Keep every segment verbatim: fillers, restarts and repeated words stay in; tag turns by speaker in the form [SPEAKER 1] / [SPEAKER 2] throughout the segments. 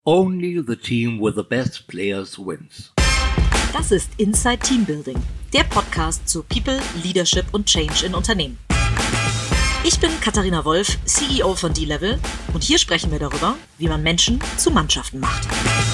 [SPEAKER 1] Only the team with the best players wins.
[SPEAKER 2] Das ist Inside Teambuilding, der Podcast zu People, Leadership und Change in Unternehmen. Ich bin Katharina Wolf, C E O von D-Level, und hier sprechen wir darüber, wie man Menschen zu Mannschaften macht.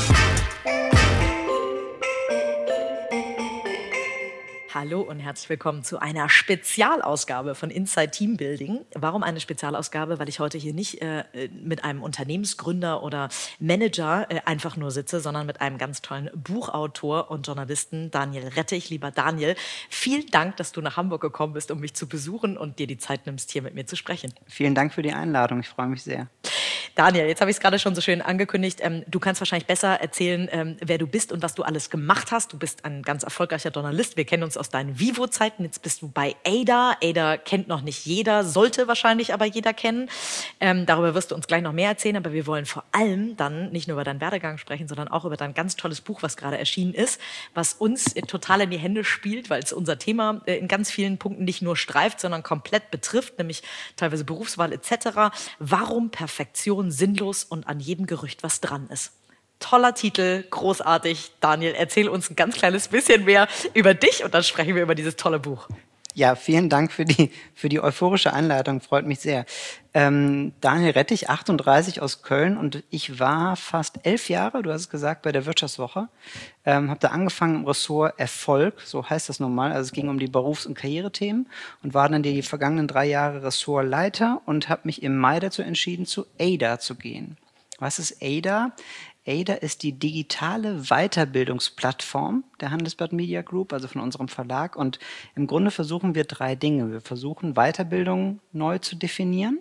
[SPEAKER 2] Hallo und herzlich willkommen zu einer Spezialausgabe von Inside Teambuilding. Warum eine Spezialausgabe? Weil ich heute hier nicht äh, mit einem Unternehmensgründer oder Manager äh, einfach nur sitze, sondern mit einem ganz tollen Buchautor und Journalisten, Daniel Rettich. Lieber Daniel, vielen Dank, dass du nach Hamburg gekommen bist, um mich zu besuchen und dir die Zeit nimmst, hier mit mir zu sprechen.
[SPEAKER 3] Vielen Dank für die Einladung, ich freue mich sehr.
[SPEAKER 2] Daniel, jetzt habe ich es gerade schon so schön angekündigt. Ähm, du kannst wahrscheinlich besser erzählen, ähm, wer du bist und was du alles gemacht hast. Du bist ein ganz erfolgreicher Journalist. Wir kennen uns aus deinen Vivo-Zeiten. Jetzt bist du bei Ada. Ada kennt noch nicht jeder, sollte wahrscheinlich aber jeder kennen. Ähm, darüber wirst du uns gleich noch mehr erzählen. Aber wir wollen vor allem dann nicht nur über deinen Werdegang sprechen, sondern auch über dein ganz tolles Buch, was gerade erschienen ist, was uns äh, total in die Hände spielt, weil es unser Thema äh, in ganz vielen Punkten nicht nur streift, sondern komplett betrifft, nämlich teilweise Berufswahl et cetera. Warum Perfektion sinnlos und an jedem Gerücht was dran ist. Toller Titel, großartig. Daniel, erzähl uns ein ganz kleines bisschen mehr über dich und dann sprechen wir über dieses tolle Buch.
[SPEAKER 3] Ja, vielen Dank für die, für die euphorische Einleitung, freut mich sehr. Ähm, Daniel Rettich, achtunddreißig, aus Köln, und ich war fast elf Jahre, du hast es gesagt, bei der Wirtschaftswoche. Ähm, habe da angefangen im Ressort Erfolg, so heißt das normal, also es ging um die Berufs- und Karrierethemen, und war dann die vergangenen drei Jahre Ressortleiter und habe mich im Mai dazu entschieden, zu Ada zu gehen. Was ist Ada? Ada ist die digitale Weiterbildungsplattform der Handelsblatt Media Group, also von unserem Verlag. Und im Grunde versuchen wir drei Dinge. Wir versuchen, Weiterbildung neu zu definieren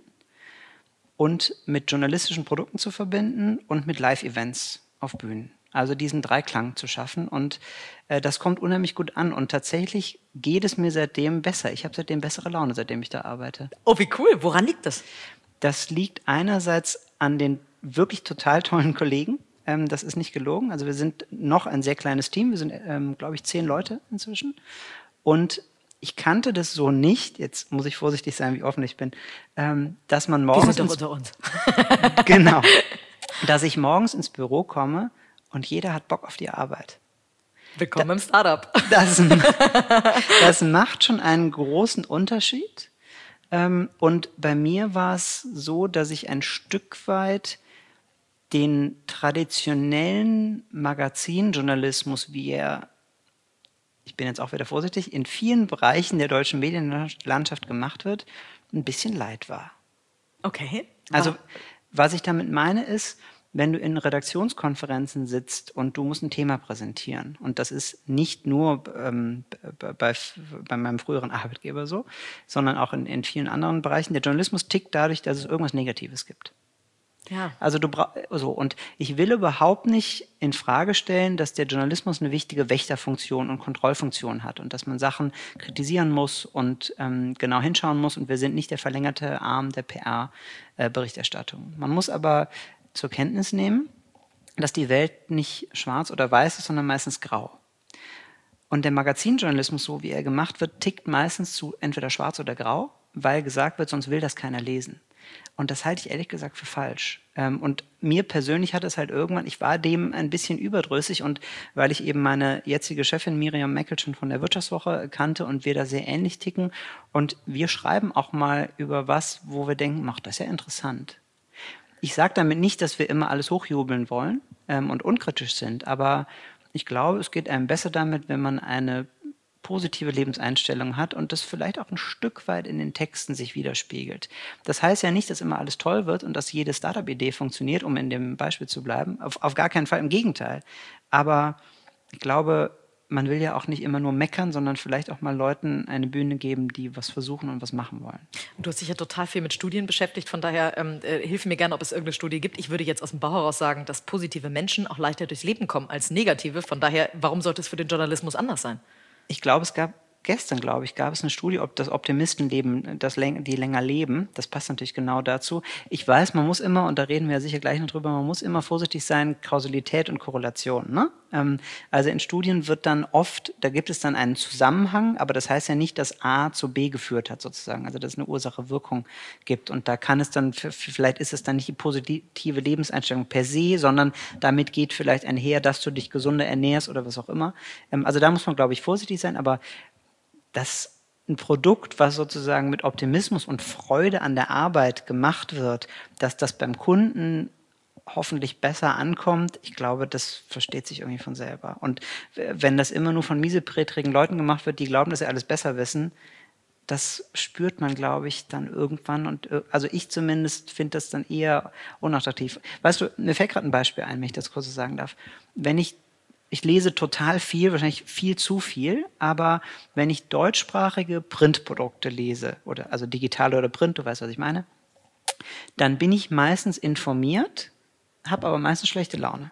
[SPEAKER 3] und mit journalistischen Produkten zu verbinden und mit Live-Events auf Bühnen. Also diesen Dreiklang zu schaffen. Und äh, das kommt unheimlich gut an. Und tatsächlich geht es mir seitdem besser. Ich habe seitdem bessere Laune, seitdem ich da arbeite.
[SPEAKER 2] Oh, wie cool. Woran liegt das?
[SPEAKER 3] Das liegt einerseits an den wirklich total tollen Kollegen. Ähm, das ist nicht gelogen. Also wir sind noch ein sehr kleines Team. Wir sind, ähm, glaube ich, zehn Leute inzwischen. Und ich kannte das so nicht, jetzt muss ich vorsichtig sein, wie offen ich bin, ähm, dass man morgens...
[SPEAKER 2] Wir sind doch unter uns.
[SPEAKER 3] Genau. Dass ich morgens ins Büro komme und jeder hat Bock auf die Arbeit.
[SPEAKER 2] Willkommen da, im Startup.
[SPEAKER 3] Das, das macht schon einen großen Unterschied. Ähm, und bei mir war es so, dass ich ein Stück weit den traditionellen Magazinjournalismus, wie er, ich bin jetzt auch wieder vorsichtig, in vielen Bereichen der deutschen Medienlandschaft gemacht wird, ein bisschen leid war.
[SPEAKER 2] Okay.
[SPEAKER 3] Also was ich damit meine ist, wenn du in Redaktionskonferenzen sitzt und du musst ein Thema präsentieren, und das ist nicht nur ähm, bei, bei meinem früheren Arbeitgeber so, sondern auch in, in vielen anderen Bereichen, der Journalismus tickt dadurch, dass es irgendwas Negatives gibt.
[SPEAKER 2] Ja.
[SPEAKER 3] Also du brauchst so, und ich will überhaupt nicht in Frage stellen, dass der Journalismus eine wichtige Wächterfunktion und Kontrollfunktion hat und dass man Sachen kritisieren muss und ähm, genau hinschauen muss, und wir sind nicht der verlängerte Arm der P R-Berichterstattung. Man muss aber zur Kenntnis nehmen, dass die Welt nicht schwarz oder weiß ist, sondern meistens grau. Und der Magazinjournalismus, so wie er gemacht wird, tickt meistens zu entweder schwarz oder grau, weil gesagt wird, sonst will das keiner lesen. Und das halte ich ehrlich gesagt für falsch. Und mir persönlich hat es halt irgendwann, ich war dem ein bisschen überdrüssig, und weil ich eben meine jetzige Chefin Miriam Meckel schon von der Wirtschaftswoche kannte und wir da sehr ähnlich ticken, und wir schreiben auch mal über was, wo wir denken, ach, das ist ja interessant. Ich sage damit nicht, dass wir immer alles hochjubeln wollen ähm, und unkritisch sind, aber ich glaube, es geht einem besser damit, wenn man eine positive Lebenseinstellung hat und das vielleicht auch ein Stück weit in den Texten sich widerspiegelt. Das heißt ja nicht, dass immer alles toll wird und dass jede Startup-Idee funktioniert, um in dem Beispiel zu bleiben. Auf, auf gar keinen Fall, im Gegenteil. Aber ich glaube, man will ja auch nicht immer nur meckern, sondern vielleicht auch mal Leuten eine Bühne geben, die was versuchen und was machen wollen.
[SPEAKER 2] Du hast dich ja total viel mit Studien beschäftigt, von daher ähm, äh, hilf mir gerne, ob es irgendeine Studie gibt. Ich würde jetzt aus dem Bauch heraus sagen, dass positive Menschen auch leichter durchs Leben kommen als negative. Von daher, warum sollte es für den Journalismus anders sein?
[SPEAKER 3] Ich glaube, es gab gestern, glaube ich, gab es eine Studie, ob das Optimistenleben, das, die länger leben. Das passt natürlich genau dazu. Ich weiß, man muss immer, und da reden wir ja sicher gleich noch drüber, man muss immer vorsichtig sein, Kausalität und Korrelation. Ne? Ähm, also in Studien wird dann oft, da gibt es dann einen Zusammenhang, aber das heißt ja nicht, dass A zu B geführt hat sozusagen, also dass es eine Ursache-Wirkung gibt. Und da kann es dann, vielleicht ist es dann nicht die positive Lebenseinstellung per se, sondern damit geht vielleicht einher, dass du dich gesunder ernährst oder was auch immer. Ähm, also da muss man, glaube ich, vorsichtig sein, aber dass ein Produkt, was sozusagen mit Optimismus und Freude an der Arbeit gemacht wird, dass das beim Kunden hoffentlich besser ankommt, ich glaube, das versteht sich irgendwie von selber. Und wenn das immer nur von mieseprätrigen Leuten gemacht wird, die glauben, dass sie alles besser wissen, das spürt man, glaube ich, dann irgendwann. Und also ich zumindest finde das dann eher unattraktiv. Weißt du, mir fällt gerade ein Beispiel ein, wenn ich das kurz so sagen darf. Wenn ich Ich lese total viel, wahrscheinlich viel zu viel, aber wenn ich deutschsprachige Printprodukte lese, oder also digitale oder Print, du weißt, was ich meine, dann bin ich meistens informiert, habe aber meistens schlechte Laune.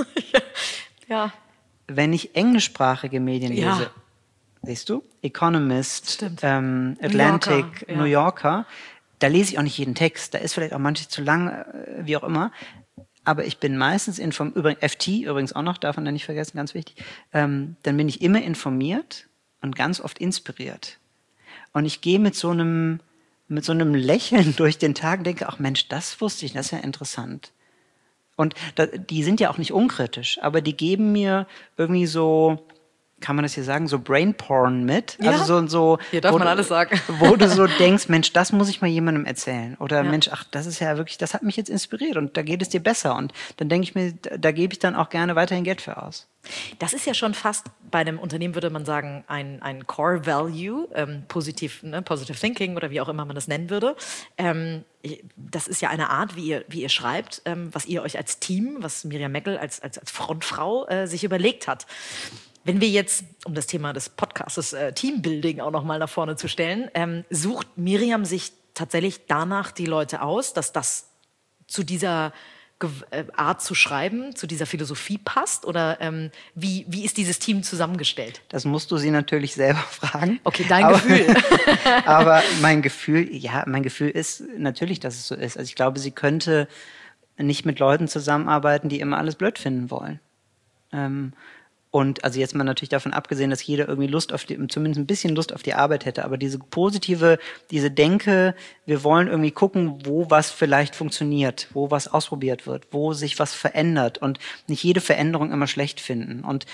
[SPEAKER 2] Ja.
[SPEAKER 3] Wenn ich englischsprachige Medien
[SPEAKER 2] Ja.
[SPEAKER 3] lese, siehst du, Economist, ähm,
[SPEAKER 2] New
[SPEAKER 3] Atlantic,
[SPEAKER 2] Yorker, ja.
[SPEAKER 3] New Yorker, da lese ich auch nicht jeden Text, da ist vielleicht auch manches zu lang, äh, wie auch immer. Aber ich bin meistens informiert, übrigens F T übrigens auch noch, darf man da nicht vergessen, ganz wichtig, ähm, dann bin ich immer informiert und ganz oft inspiriert. Und ich gehe mit so einem, mit so einem Lächeln durch den Tag und denke, ach Mensch, das wusste ich, das ist ja interessant. Und da, die sind ja auch nicht unkritisch, aber die geben mir irgendwie so, kann man das hier sagen, so Brainporn mit.
[SPEAKER 2] Ja.
[SPEAKER 3] Also so, so
[SPEAKER 2] Hier darf
[SPEAKER 3] wo
[SPEAKER 2] man
[SPEAKER 3] du,
[SPEAKER 2] alles sagen.
[SPEAKER 3] Wo du so denkst, Mensch, das muss ich mal jemandem erzählen. Oder
[SPEAKER 2] Ja.
[SPEAKER 3] Mensch, ach, das ist ja wirklich, das hat mich jetzt inspiriert und da geht es dir besser. Und dann denke ich mir, da, da gebe ich dann auch gerne weiterhin Geld für aus.
[SPEAKER 2] Das ist ja schon fast, bei einem Unternehmen würde man sagen, ein, ein Core Value, ähm, positiv, ne, Positive Thinking oder wie auch immer man das nennen würde. Ähm, das ist ja eine Art, wie ihr, wie ihr schreibt, ähm, was ihr euch als Team, was Miriam Meckel als, als, als Frontfrau äh, sich überlegt hat. Wenn wir jetzt, um das Thema des Podcasts äh, Teambuilding auch noch mal nach vorne zu stellen, ähm, sucht Miriam sich tatsächlich danach die Leute aus, dass das zu dieser Ge- äh, Art zu schreiben, zu dieser Philosophie passt? Oder ähm, wie, wie ist dieses Team zusammengestellt?
[SPEAKER 3] Das musst du sie natürlich selber fragen.
[SPEAKER 2] Okay, dein
[SPEAKER 3] aber,
[SPEAKER 2] Gefühl.
[SPEAKER 3] Aber mein Gefühl, ja, mein Gefühl ist natürlich, dass es so ist. Also ich glaube, sie könnte nicht mit Leuten zusammenarbeiten, die immer alles blöd finden wollen. Ähm, Und also jetzt mal natürlich davon abgesehen, dass jeder irgendwie Lust auf die, zumindest ein bisschen Lust auf die Arbeit hätte, aber diese positive, diese Denke, wir wollen irgendwie gucken, wo was vielleicht funktioniert, wo was ausprobiert wird, wo sich was verändert und nicht jede Veränderung immer schlecht finden. Und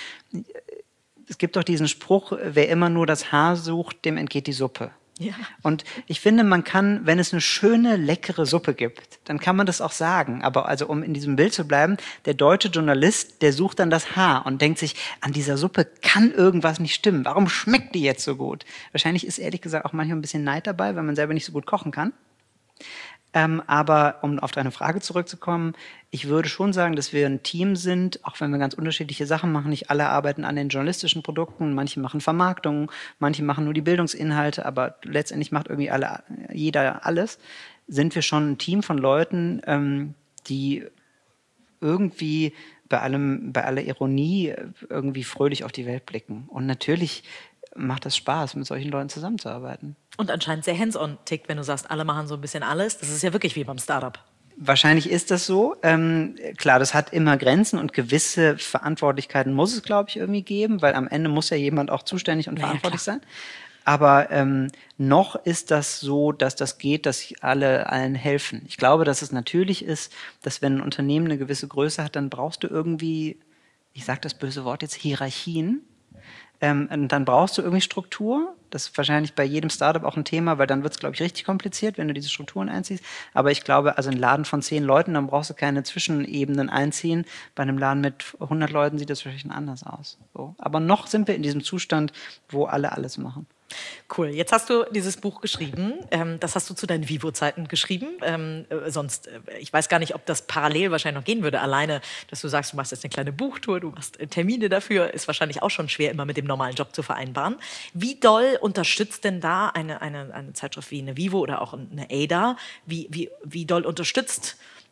[SPEAKER 3] es gibt doch diesen Spruch, wer immer nur das Haar sucht, dem entgeht die Suppe.
[SPEAKER 2] Ja.
[SPEAKER 3] Und ich finde, man kann, wenn es eine schöne, leckere Suppe gibt, dann kann man das auch sagen. Aber also, um in diesem Bild zu bleiben, der deutsche Journalist, der sucht dann das Haar und denkt sich, an dieser Suppe kann irgendwas nicht stimmen. Warum schmeckt die jetzt so gut? Wahrscheinlich ist ehrlich gesagt auch manchmal ein bisschen Neid dabei, weil man selber nicht so gut kochen kann. Ähm, aber um auf deine Frage zurückzukommen, ich würde schon sagen, dass wir ein Team sind, auch wenn wir ganz unterschiedliche Sachen machen. Nicht alle arbeiten an den journalistischen Produkten, manche machen Vermarktung, manche machen nur die Bildungsinhalte, aber letztendlich macht irgendwie alle, jeder alles. Sind wir schon ein Team von Leuten, ähm, die irgendwie bei allem, bei aller Ironie irgendwie fröhlich auf die Welt blicken. Und natürlich macht es Spaß, mit solchen Leuten zusammenzuarbeiten.
[SPEAKER 2] Und anscheinend sehr hands-on tickt, wenn du sagst, alle machen so ein bisschen alles. Das ist ja wirklich wie beim Startup.
[SPEAKER 3] Wahrscheinlich ist das so. Ähm, klar, das hat immer Grenzen und gewisse Verantwortlichkeiten muss es, glaube ich, irgendwie geben, weil am Ende muss ja jemand auch zuständig und
[SPEAKER 2] Ja,
[SPEAKER 3] verantwortlich
[SPEAKER 2] klar.
[SPEAKER 3] sein. Aber ähm, noch ist das so, dass das geht, dass alle allen helfen. Ich glaube, dass es natürlich ist, dass wenn ein Unternehmen eine gewisse Größe hat, dann brauchst du irgendwie, ich sage das böse Wort jetzt, Hierarchien. Ähm, und dann brauchst du irgendwie Struktur. Das ist wahrscheinlich bei jedem Startup auch ein Thema, weil dann wird es, glaube ich, richtig kompliziert, wenn du diese Strukturen einziehst. Aber ich glaube, also ein Laden von zehn Leuten, dann brauchst du keine Zwischenebenen einziehen. Bei einem Laden mit hundert Leuten sieht das wahrscheinlich anders aus. So. Aber noch sind wir in diesem Zustand, wo alle alles machen.
[SPEAKER 2] Cool. Jetzt hast du dieses Buch geschrieben. Ähm, das hast du zu deinen Vivo-Zeiten geschrieben. Ähm, äh, sonst, äh, ich weiß gar nicht, ob das parallel wahrscheinlich noch gehen würde. Alleine, dass du sagst, du machst jetzt eine kleine Buchtour, du machst äh, Termine dafür, ist wahrscheinlich auch schon schwer, immer mit dem normalen Job zu vereinbaren. Wie doll unterstützt denn da eine, eine, eine Zeitschrift wie eine Vivo oder auch eine Ada? Wie, wie, wie doll unterstützt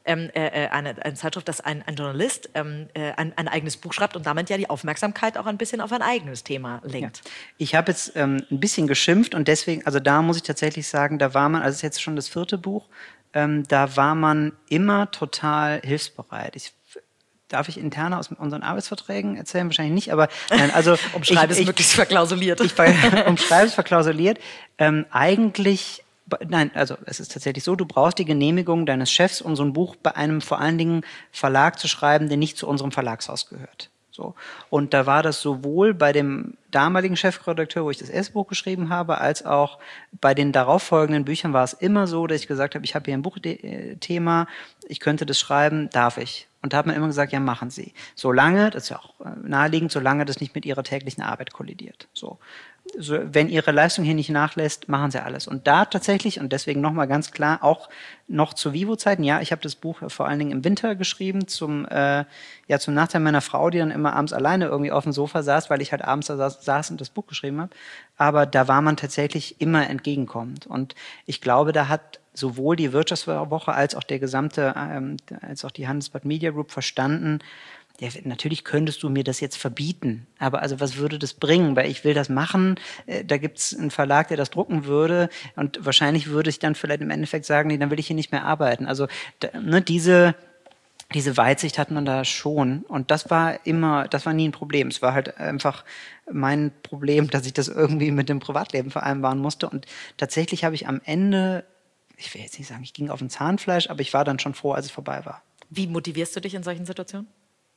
[SPEAKER 2] ähm, äh, eine, eine Zeitschrift, dass ein, ein Journalist ähm, äh, ein, ein eigenes Buch schreibt und damit ja die Aufmerksamkeit auch ein bisschen auf ein eigenes Thema lenkt.
[SPEAKER 3] Ja. Ich habe jetzt ähm, ein bisschen geschimpft und deswegen, also da muss ich tatsächlich sagen, da war man, also es ist jetzt schon das vierte Buch, ähm, da war man immer total hilfsbereit. Ich Darf ich interne aus unseren Arbeitsverträgen erzählen? Wahrscheinlich nicht, aber nein, also
[SPEAKER 2] umschreibe
[SPEAKER 3] ich,
[SPEAKER 2] es
[SPEAKER 3] ich,
[SPEAKER 2] möglichst verklausuliert.
[SPEAKER 3] Ich, ich umschreibe es verklausuliert. Ähm, eigentlich, nein, also es ist tatsächlich so, du brauchst die Genehmigung deines Chefs, um so ein Buch bei einem vor allen Dingen Verlag zu schreiben, der nicht zu unserem Verlagshaus gehört. So. Und da war das sowohl bei dem damaligen Chefredakteur, wo ich das erste Buch geschrieben habe, als auch bei den darauffolgenden Büchern war es immer so, dass ich gesagt habe, ich habe hier ein Buchthema, ich könnte das schreiben, darf ich? Und da hat man immer gesagt, ja, machen Sie. Solange, das ist ja auch naheliegend, solange das nicht mit Ihrer täglichen Arbeit kollidiert. So. So, wenn Ihre Leistung hier nicht nachlässt, machen Sie alles. Und da tatsächlich, und deswegen nochmal ganz klar, auch noch zu Vivo-Zeiten, ja, ich habe das Buch vor allen Dingen im Winter geschrieben, zum, äh, ja, zum Nachteil meiner Frau, die dann immer abends alleine irgendwie auf dem Sofa saß, weil ich halt abends da saß, saß und das Buch geschrieben habe. Aber da war man tatsächlich immer entgegenkommend. Und ich glaube, da hat sowohl die Wirtschaftswoche als auch der gesamte, ähm, als auch die Handelsblatt Media Group verstanden, ja, natürlich könntest du mir das jetzt verbieten, aber also was würde das bringen? Weil ich will das machen, äh, da gibt's einen Verlag, der das drucken würde und wahrscheinlich würde ich dann vielleicht im Endeffekt sagen, nee, dann will ich hier nicht mehr arbeiten. Also da, ne, diese diese Weitsicht hat man da schon und das war immer, das war nie ein Problem. Es war halt einfach mein Problem, dass ich das irgendwie mit dem Privatleben vereinbaren musste und tatsächlich habe ich am Ende, ich will jetzt nicht sagen, ich ging auf ein Zahnfleisch, aber ich war dann schon froh, als es vorbei war.
[SPEAKER 2] Wie motivierst du dich in solchen Situationen?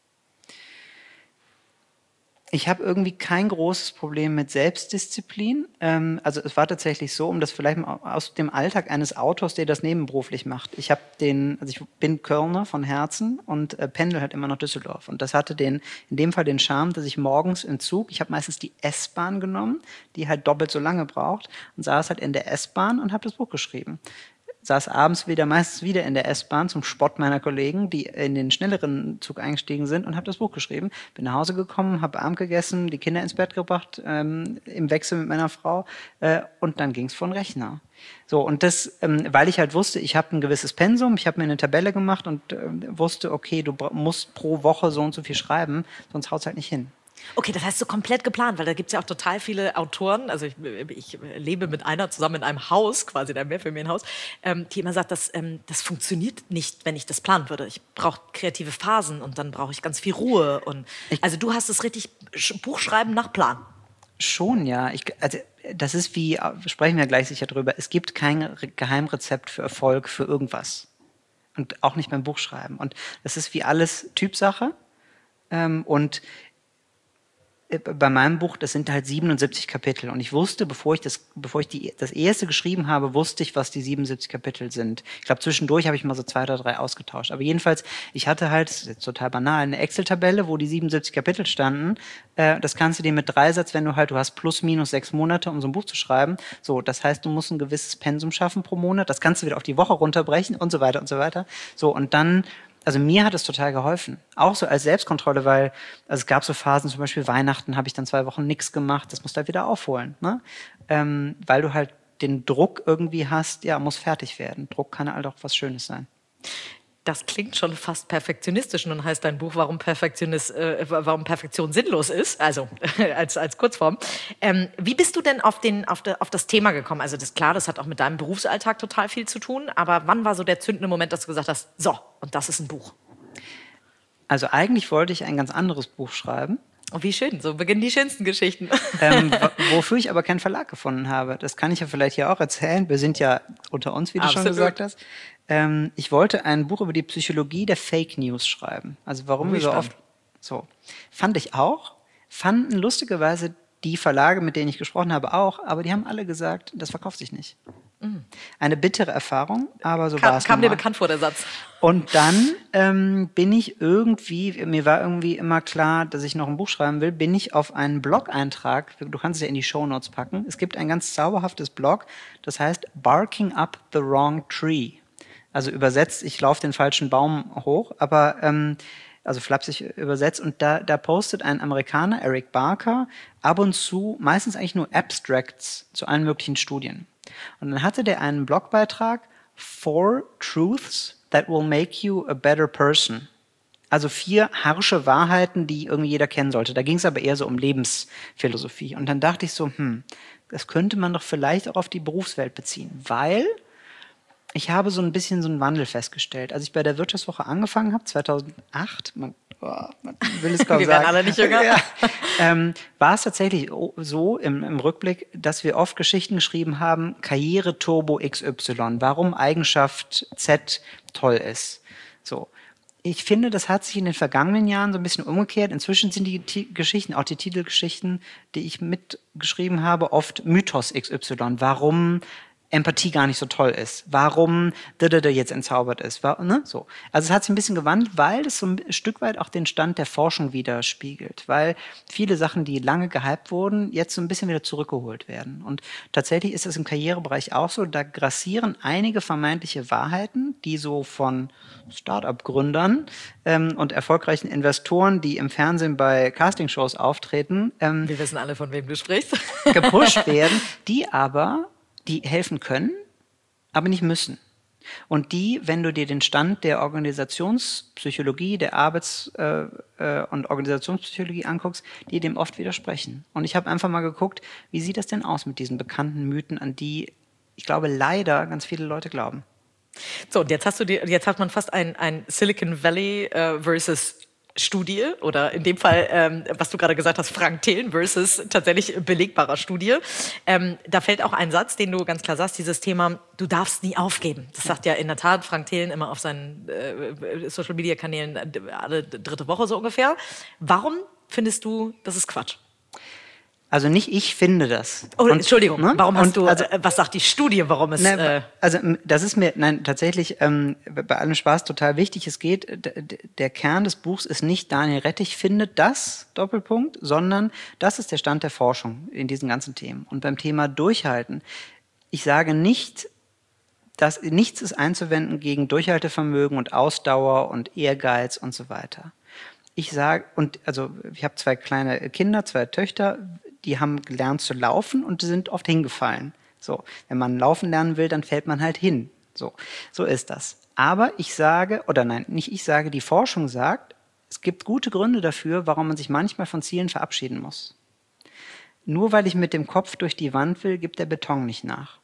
[SPEAKER 3] Ich habe irgendwie kein großes Problem mit Selbstdisziplin. Ähm, also es war tatsächlich so, um das vielleicht mal aus dem Alltag eines Autors, der das nebenberuflich macht. Ich habe den, also ich bin Kölner von Herzen und äh, pendel halt immer nach Düsseldorf. Und das hatte den, in dem Fall den Charme, dass ich morgens im Zug, ich habe meistens die S-Bahn genommen, die halt doppelt so lange braucht und saß halt in der S-Bahn und habe das Buch geschrieben. Saß abends wieder, meistens wieder in der S-Bahn zum Spott meiner Kollegen, die in den schnelleren Zug eingestiegen sind und habe das Buch geschrieben. Bin nach Hause gekommen, habe Abend gegessen, die Kinder ins Bett gebracht, ähm, im Wechsel mit meiner Frau äh, und dann ging's vor den Rechner. So, und das, ähm, weil ich halt wusste, ich habe ein gewisses Pensum, ich habe mir eine Tabelle gemacht und äh, wusste, okay, du musst pro Woche so und so viel schreiben, sonst haut's halt nicht hin.
[SPEAKER 2] Okay, das heißt so komplett geplant, weil da gibt es ja auch total viele Autoren, also ich, ich lebe mit einer zusammen in einem Haus, quasi in einem Mehrfamilienhaus, ähm, die immer sagt, dass, ähm, das funktioniert nicht, wenn ich das planen würde. Ich brauche kreative Phasen und dann brauche ich ganz viel Ruhe. Und, also du hast es richtig, Buchschreiben nach Plan.
[SPEAKER 3] Schon, ja. Ich, also das ist wie, sprechen wir gleich sicher drüber, es gibt kein Geheimrezept für Erfolg für irgendwas. Und auch nicht beim Buchschreiben. Und das ist wie alles Typsache. Ähm, und bei meinem Buch, das sind halt siebenundsiebzig Kapitel und ich wusste, bevor ich das, bevor ich die, das erste geschrieben habe, wusste ich, was die siebenundsiebzig Kapitel sind. Ich glaube, zwischendurch habe ich mal so zwei oder drei ausgetauscht. Aber jedenfalls, ich hatte halt, das ist jetzt total banal, eine Excel-Tabelle, wo die siebenundsiebzig Kapitel standen. Äh, das kannst du dir mit Dreisatz, wenn du halt, du hast plus minus sechs Monate, um so ein Buch zu schreiben. So, das heißt, du musst ein gewisses Pensum schaffen pro Monat. Das kannst du wieder auf die Woche runterbrechen und so weiter und so weiter. So, und dann Also mir hat es total geholfen, auch so als Selbstkontrolle, weil also es gab so Phasen, zum Beispiel Weihnachten habe ich dann zwei Wochen nichts gemacht, das musst du halt wieder aufholen, ne? Ähm, weil du halt den Druck irgendwie hast, ja, muss fertig werden. Druck kann halt auch was Schönes sein.
[SPEAKER 2] Das klingt schon fast perfektionistisch. Nun heißt dein Buch, warum, Perfektionist, äh, warum Perfektion sinnlos ist, also als, als Kurzform. Ähm, wie bist du denn auf, den, auf, de, auf das Thema gekommen? Also das klar, das hat auch mit deinem Berufsalltag total viel zu tun, aber wann war so der zündende Moment, dass du gesagt hast, so, und das ist ein Buch?
[SPEAKER 3] Also eigentlich wollte ich ein ganz anderes Buch schreiben.
[SPEAKER 2] Oh, wie schön, so beginnen die schönsten Geschichten.
[SPEAKER 3] ähm, wofür ich aber keinen Verlag gefunden habe. Das kann ich ja vielleicht hier auch erzählen. Wir sind ja unter uns, wie du Absolut. schon gesagt hast. Ähm, ich wollte ein Buch über die Psychologie der Fake News schreiben. Also warum wir so oft... So, fand ich auch. Fanden lustigerweise die Verlage, mit denen ich gesprochen habe, auch. Aber die haben alle gesagt, das verkauft sich nicht. Mhm. Eine bittere Erfahrung, aber so war es.
[SPEAKER 2] Kam dir bekannt vor, der Satz.
[SPEAKER 3] Und dann ähm, bin ich irgendwie, mir war irgendwie immer klar, dass ich noch ein Buch schreiben will, bin ich auf einen Blog-Eintrag, du kannst es ja in die Shownotes packen, es gibt ein ganz zauberhaftes Blog, das heißt Barking Up the Wrong Tree. Also übersetzt, ich laufe den falschen Baum hoch, aber ähm, also flapsig übersetzt. Und da, da postet ein Amerikaner, Eric Barker, ab und zu, meistens eigentlich nur Abstracts zu allen möglichen Studien. Und dann hatte der einen Blogbeitrag, Four Truths that will make you a better person. Also vier harsche Wahrheiten, die irgendwie jeder kennen sollte. Da ging es aber eher so um Lebensphilosophie. Und dann dachte ich so, hm, das könnte man doch vielleicht auch auf die Berufswelt beziehen, weil ich habe so ein bisschen so einen Wandel festgestellt. Als ich bei der Wirtschaftswoche angefangen habe, zweitausendacht, man, oh, man will es kaum
[SPEAKER 2] Wir
[SPEAKER 3] sagen.
[SPEAKER 2] werden alle nicht jünger.
[SPEAKER 3] Ja, ähm, war es tatsächlich so im, im Rückblick, dass wir oft Geschichten geschrieben haben, Karriere-Turbo X Y, warum Eigenschaft Z toll ist. So. Ich finde, das hat sich in den vergangenen Jahren so ein bisschen umgekehrt. Inzwischen sind die T- Geschichten, auch die Titelgeschichten, die ich mitgeschrieben habe, oft Mythos X Y. Warum Empathie gar nicht so toll ist, warum der jetzt entzaubert ist. War, ne? so. Also es hat sich ein bisschen gewandelt, weil es so ein Stück weit auch den Stand der Forschung widerspiegelt, weil viele Sachen, die lange gehypt wurden, jetzt so ein bisschen wieder zurückgeholt werden. Und tatsächlich ist es im Karrierebereich auch so, da grassieren einige vermeintliche Wahrheiten, die so von Start-up-Gründern ähm, und erfolgreichen Investoren, die im Fernsehen bei Castingshows auftreten, ähm,
[SPEAKER 2] wir wissen alle, von wem du sprichst,
[SPEAKER 3] gepusht werden, die aber die helfen können, aber nicht müssen. Und die, wenn du dir den Stand der Organisationspsychologie, der Arbeits- äh, äh, und Organisationspsychologie anguckst, die dem oft widersprechen. Und ich habe einfach mal geguckt, wie sieht das denn aus mit diesen bekannten Mythen, an die, ich glaube, leider ganz viele Leute glauben.
[SPEAKER 2] So, und jetzt hast du dir, jetzt hat man fast ein, ein Silicon Valley äh, versus Studie oder in dem Fall, ähm, was du gerade gesagt hast, Frank Thelen versus tatsächlich belegbarer Studie. Ähm, da fällt auch ein Satz, den du ganz klar sagst, dieses Thema, du darfst nie aufgeben. Das sagt ja in der Tat Frank Thelen immer auf seinen äh, Social-Media-Kanälen alle dritte Woche so ungefähr. Warum findest du, das ist Quatsch?
[SPEAKER 3] Also nicht ich finde das.
[SPEAKER 2] Oh,
[SPEAKER 3] und,
[SPEAKER 2] Entschuldigung,
[SPEAKER 3] ne?
[SPEAKER 2] warum hast
[SPEAKER 3] und,
[SPEAKER 2] du,
[SPEAKER 3] also,
[SPEAKER 2] äh, was sagt die Studie, warum es...
[SPEAKER 3] Ne,
[SPEAKER 2] Äh
[SPEAKER 3] also das ist mir, nein, tatsächlich ähm, bei allem Spaß total wichtig. Es geht, d- d- der Kern des Buchs ist nicht Daniel Rettich findet das, Doppelpunkt, sondern das ist der Stand der Forschung in diesen ganzen Themen. Und beim Thema Durchhalten, ich sage nicht, dass nichts ist einzuwenden gegen Durchhaltevermögen und Ausdauer und Ehrgeiz und so weiter. Ich sage, und also ich habe zwei kleine Kinder, zwei Töchter, die haben gelernt zu laufen und sind oft hingefallen. So, wenn man laufen lernen will, dann fällt man halt hin. So, so ist das. Aber ich sage, oder nein, nicht ich sage, die Forschung sagt, es gibt gute Gründe dafür, warum man sich manchmal von Zielen verabschieden muss. Nur weil ich mit dem Kopf durch die Wand will, gibt der Beton nicht nach.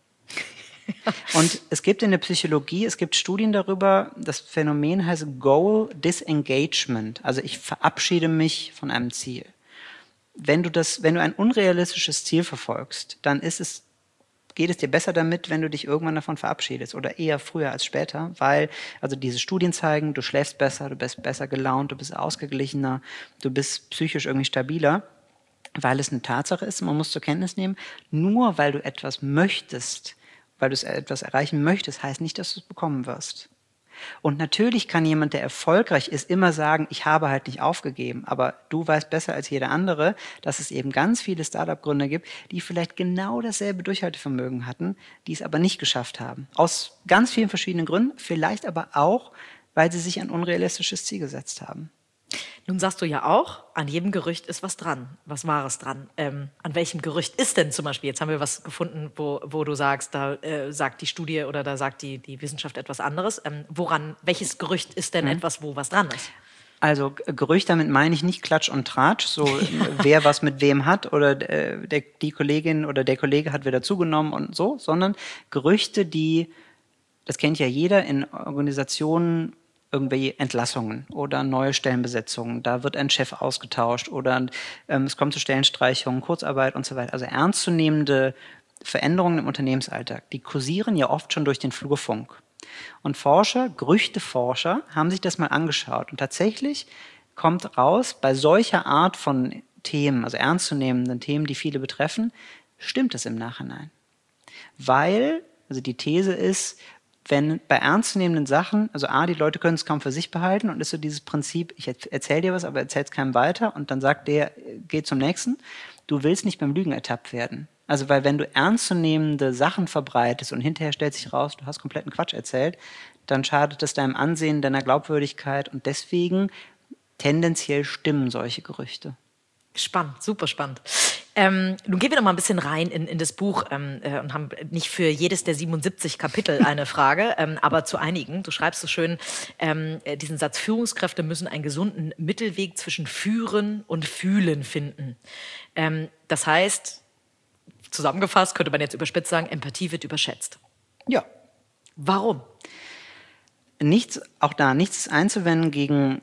[SPEAKER 3] Und es gibt in der Psychologie, es gibt Studien darüber, das Phänomen heißt Goal Disengagement. Also ich verabschiede mich von einem Ziel. Wenn du das, wenn du ein unrealistisches Ziel verfolgst, dann ist es, geht es dir besser damit, wenn du dich irgendwann davon verabschiedest oder eher früher als später, weil also diese Studien zeigen, du schläfst besser, du bist besser gelaunt, du bist ausgeglichener, du bist psychisch irgendwie stabiler, weil es eine Tatsache ist, man muss zur Kenntnis nehmen, nur weil du etwas möchtest, weil du etwas erreichen möchtest, heißt nicht, dass du es bekommen wirst. Und natürlich kann jemand, der erfolgreich ist, immer sagen, ich habe halt nicht aufgegeben. Aber du weißt besser als jeder andere, dass es eben ganz viele Start-up-Gründer gibt, die vielleicht genau dasselbe Durchhaltevermögen hatten, die es aber nicht geschafft haben. Aus ganz vielen verschiedenen Gründen, vielleicht aber auch, weil sie sich ein unrealistisches Ziel gesetzt haben.
[SPEAKER 2] Nun sagst du ja auch, an jedem Gerücht ist was dran, was Wahres dran. Ähm, an welchem Gerücht ist denn zum Beispiel, jetzt haben wir was gefunden, wo, wo du sagst, da äh, sagt die Studie oder da sagt die, die Wissenschaft etwas anderes. Ähm, woran, welches Gerücht ist denn mhm. etwas, wo was dran ist?
[SPEAKER 3] Also Gerücht, damit meine ich nicht Klatsch und Tratsch, so ja. wer was mit wem hat oder äh, der, die Kollegin oder der Kollege hat wieder zugenommen und so, sondern Gerüchte, die, das kennt ja jeder in Organisationen, irgendwelche Entlassungen oder neue Stellenbesetzungen, da wird ein Chef ausgetauscht oder ähm, es kommt zu Stellenstreichungen, Kurzarbeit und so weiter. Also ernstzunehmende Veränderungen im Unternehmensalltag, die kursieren ja oft schon durch den Flurfunk. Und Forscher, Gerüchteforscher, haben sich das mal angeschaut und tatsächlich kommt raus, bei solcher Art von Themen, also ernstzunehmenden Themen, die viele betreffen, stimmt es im Nachhinein. Weil, also die These ist, wenn bei ernstzunehmenden Sachen, also A, die Leute können es kaum für sich behalten und ist so dieses Prinzip, ich erzähle dir was, aber erzähl es keinem weiter und dann sagt der, geh zum nächsten. Du willst nicht beim Lügen ertappt werden. Also weil wenn du ernstzunehmende Sachen verbreitest und hinterher stellt sich raus, du hast kompletten Quatsch erzählt, dann schadet es deinem Ansehen, deiner Glaubwürdigkeit und deswegen tendenziell stimmen solche Gerüchte.
[SPEAKER 2] Spannend, super spannend. Ähm, nun gehen wir noch mal ein bisschen rein in, in das Buch ähm, äh, und haben nicht für jedes der siebenundsiebzig Kapitel eine Frage, ähm, aber zu einigen. Du schreibst so schön ähm, äh, diesen Satz: Führungskräfte müssen einen gesunden Mittelweg zwischen Führen und Fühlen finden. Ähm, das heißt, zusammengefasst könnte man jetzt überspitzt sagen, Empathie wird überschätzt.
[SPEAKER 3] Ja.
[SPEAKER 2] Warum?
[SPEAKER 3] Nichts, auch da, nichts ist einzuwenden gegen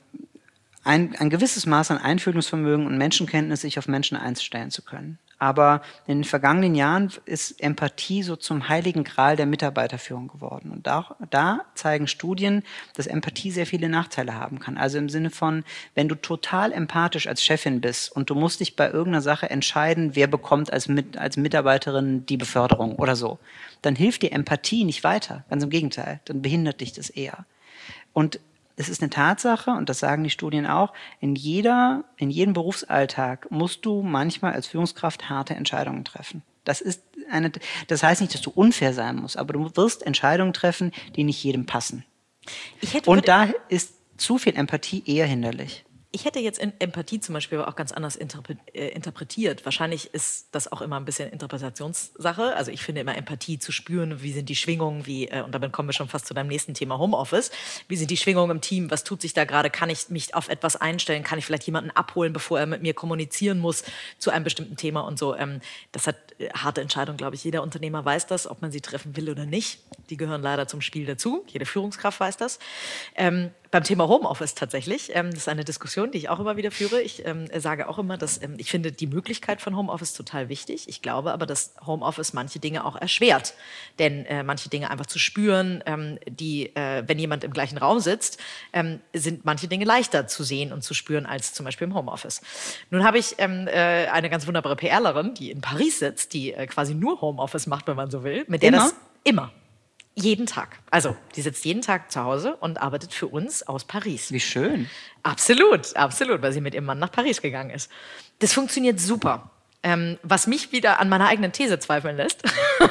[SPEAKER 3] ein, ein gewisses Maß an Einfühlungsvermögen und Menschenkenntnis, sich auf Menschen einstellen zu können. Aber in den vergangenen Jahren ist Empathie so zum heiligen Gral der Mitarbeiterführung geworden. Und da, da zeigen Studien, dass Empathie sehr viele Nachteile haben kann. Also im Sinne von, wenn du total empathisch als Chefin bist und du musst dich bei irgendeiner Sache entscheiden, wer bekommt als, mit, als Mitarbeiterin die Beförderung oder so, dann hilft dir Empathie nicht weiter. Ganz im Gegenteil, dann behindert dich das eher. Und es ist eine Tatsache, und das sagen die Studien auch, in jeder, in jedem Berufsalltag musst du manchmal als Führungskraft harte Entscheidungen treffen. Das ist eine, das heißt nicht, dass du unfair sein musst, aber du wirst Entscheidungen treffen, die nicht jedem passen.
[SPEAKER 2] Ich hätte,
[SPEAKER 3] und da ist zu viel Empathie eher hinderlich.
[SPEAKER 2] Ich hätte jetzt Empathie zum Beispiel auch ganz anders interpretiert. Wahrscheinlich ist das auch immer ein bisschen Interpretationssache. Also ich finde immer Empathie zu spüren, wie sind die Schwingungen, wie, und damit kommen wir schon fast zu deinem nächsten Thema Homeoffice. Wie sind die Schwingungen im Team? Was tut sich da gerade? Kann ich mich auf etwas einstellen? Kann ich vielleicht jemanden abholen, bevor er mit mir kommunizieren muss zu einem bestimmten Thema und so? Das hat harte Entscheidungen, glaube ich. Jeder Unternehmer weiß das, ob man sie treffen will oder nicht. Die gehören leider zum Spiel dazu. Jede Führungskraft weiß das. Ähm, beim Thema Homeoffice tatsächlich, ähm, das ist eine Diskussion, die ich auch immer wieder führe. Ich ähm, sage auch immer, dass ähm, ich finde die Möglichkeit von Homeoffice total wichtig. Ich glaube aber, dass Homeoffice manche Dinge auch erschwert. Denn äh, manche Dinge einfach zu spüren, ähm, die, äh, wenn jemand im gleichen Raum sitzt, ähm, sind manche Dinge leichter zu sehen und zu spüren als zum Beispiel im Homeoffice. Nun habe ich ähm, äh, eine ganz wunderbare PRlerin, die in Paris sitzt, die äh, quasi nur Homeoffice macht, wenn man so will. Mit der
[SPEAKER 3] immer?
[SPEAKER 2] das immer. Jeden Tag. Also, die sitzt jeden Tag zu Hause und arbeitet für uns aus Paris.
[SPEAKER 3] Wie schön.
[SPEAKER 2] Absolut, absolut, weil sie mit ihrem Mann nach Paris gegangen ist. Das funktioniert super. Ähm, was mich wieder an meiner eigenen These zweifeln lässt.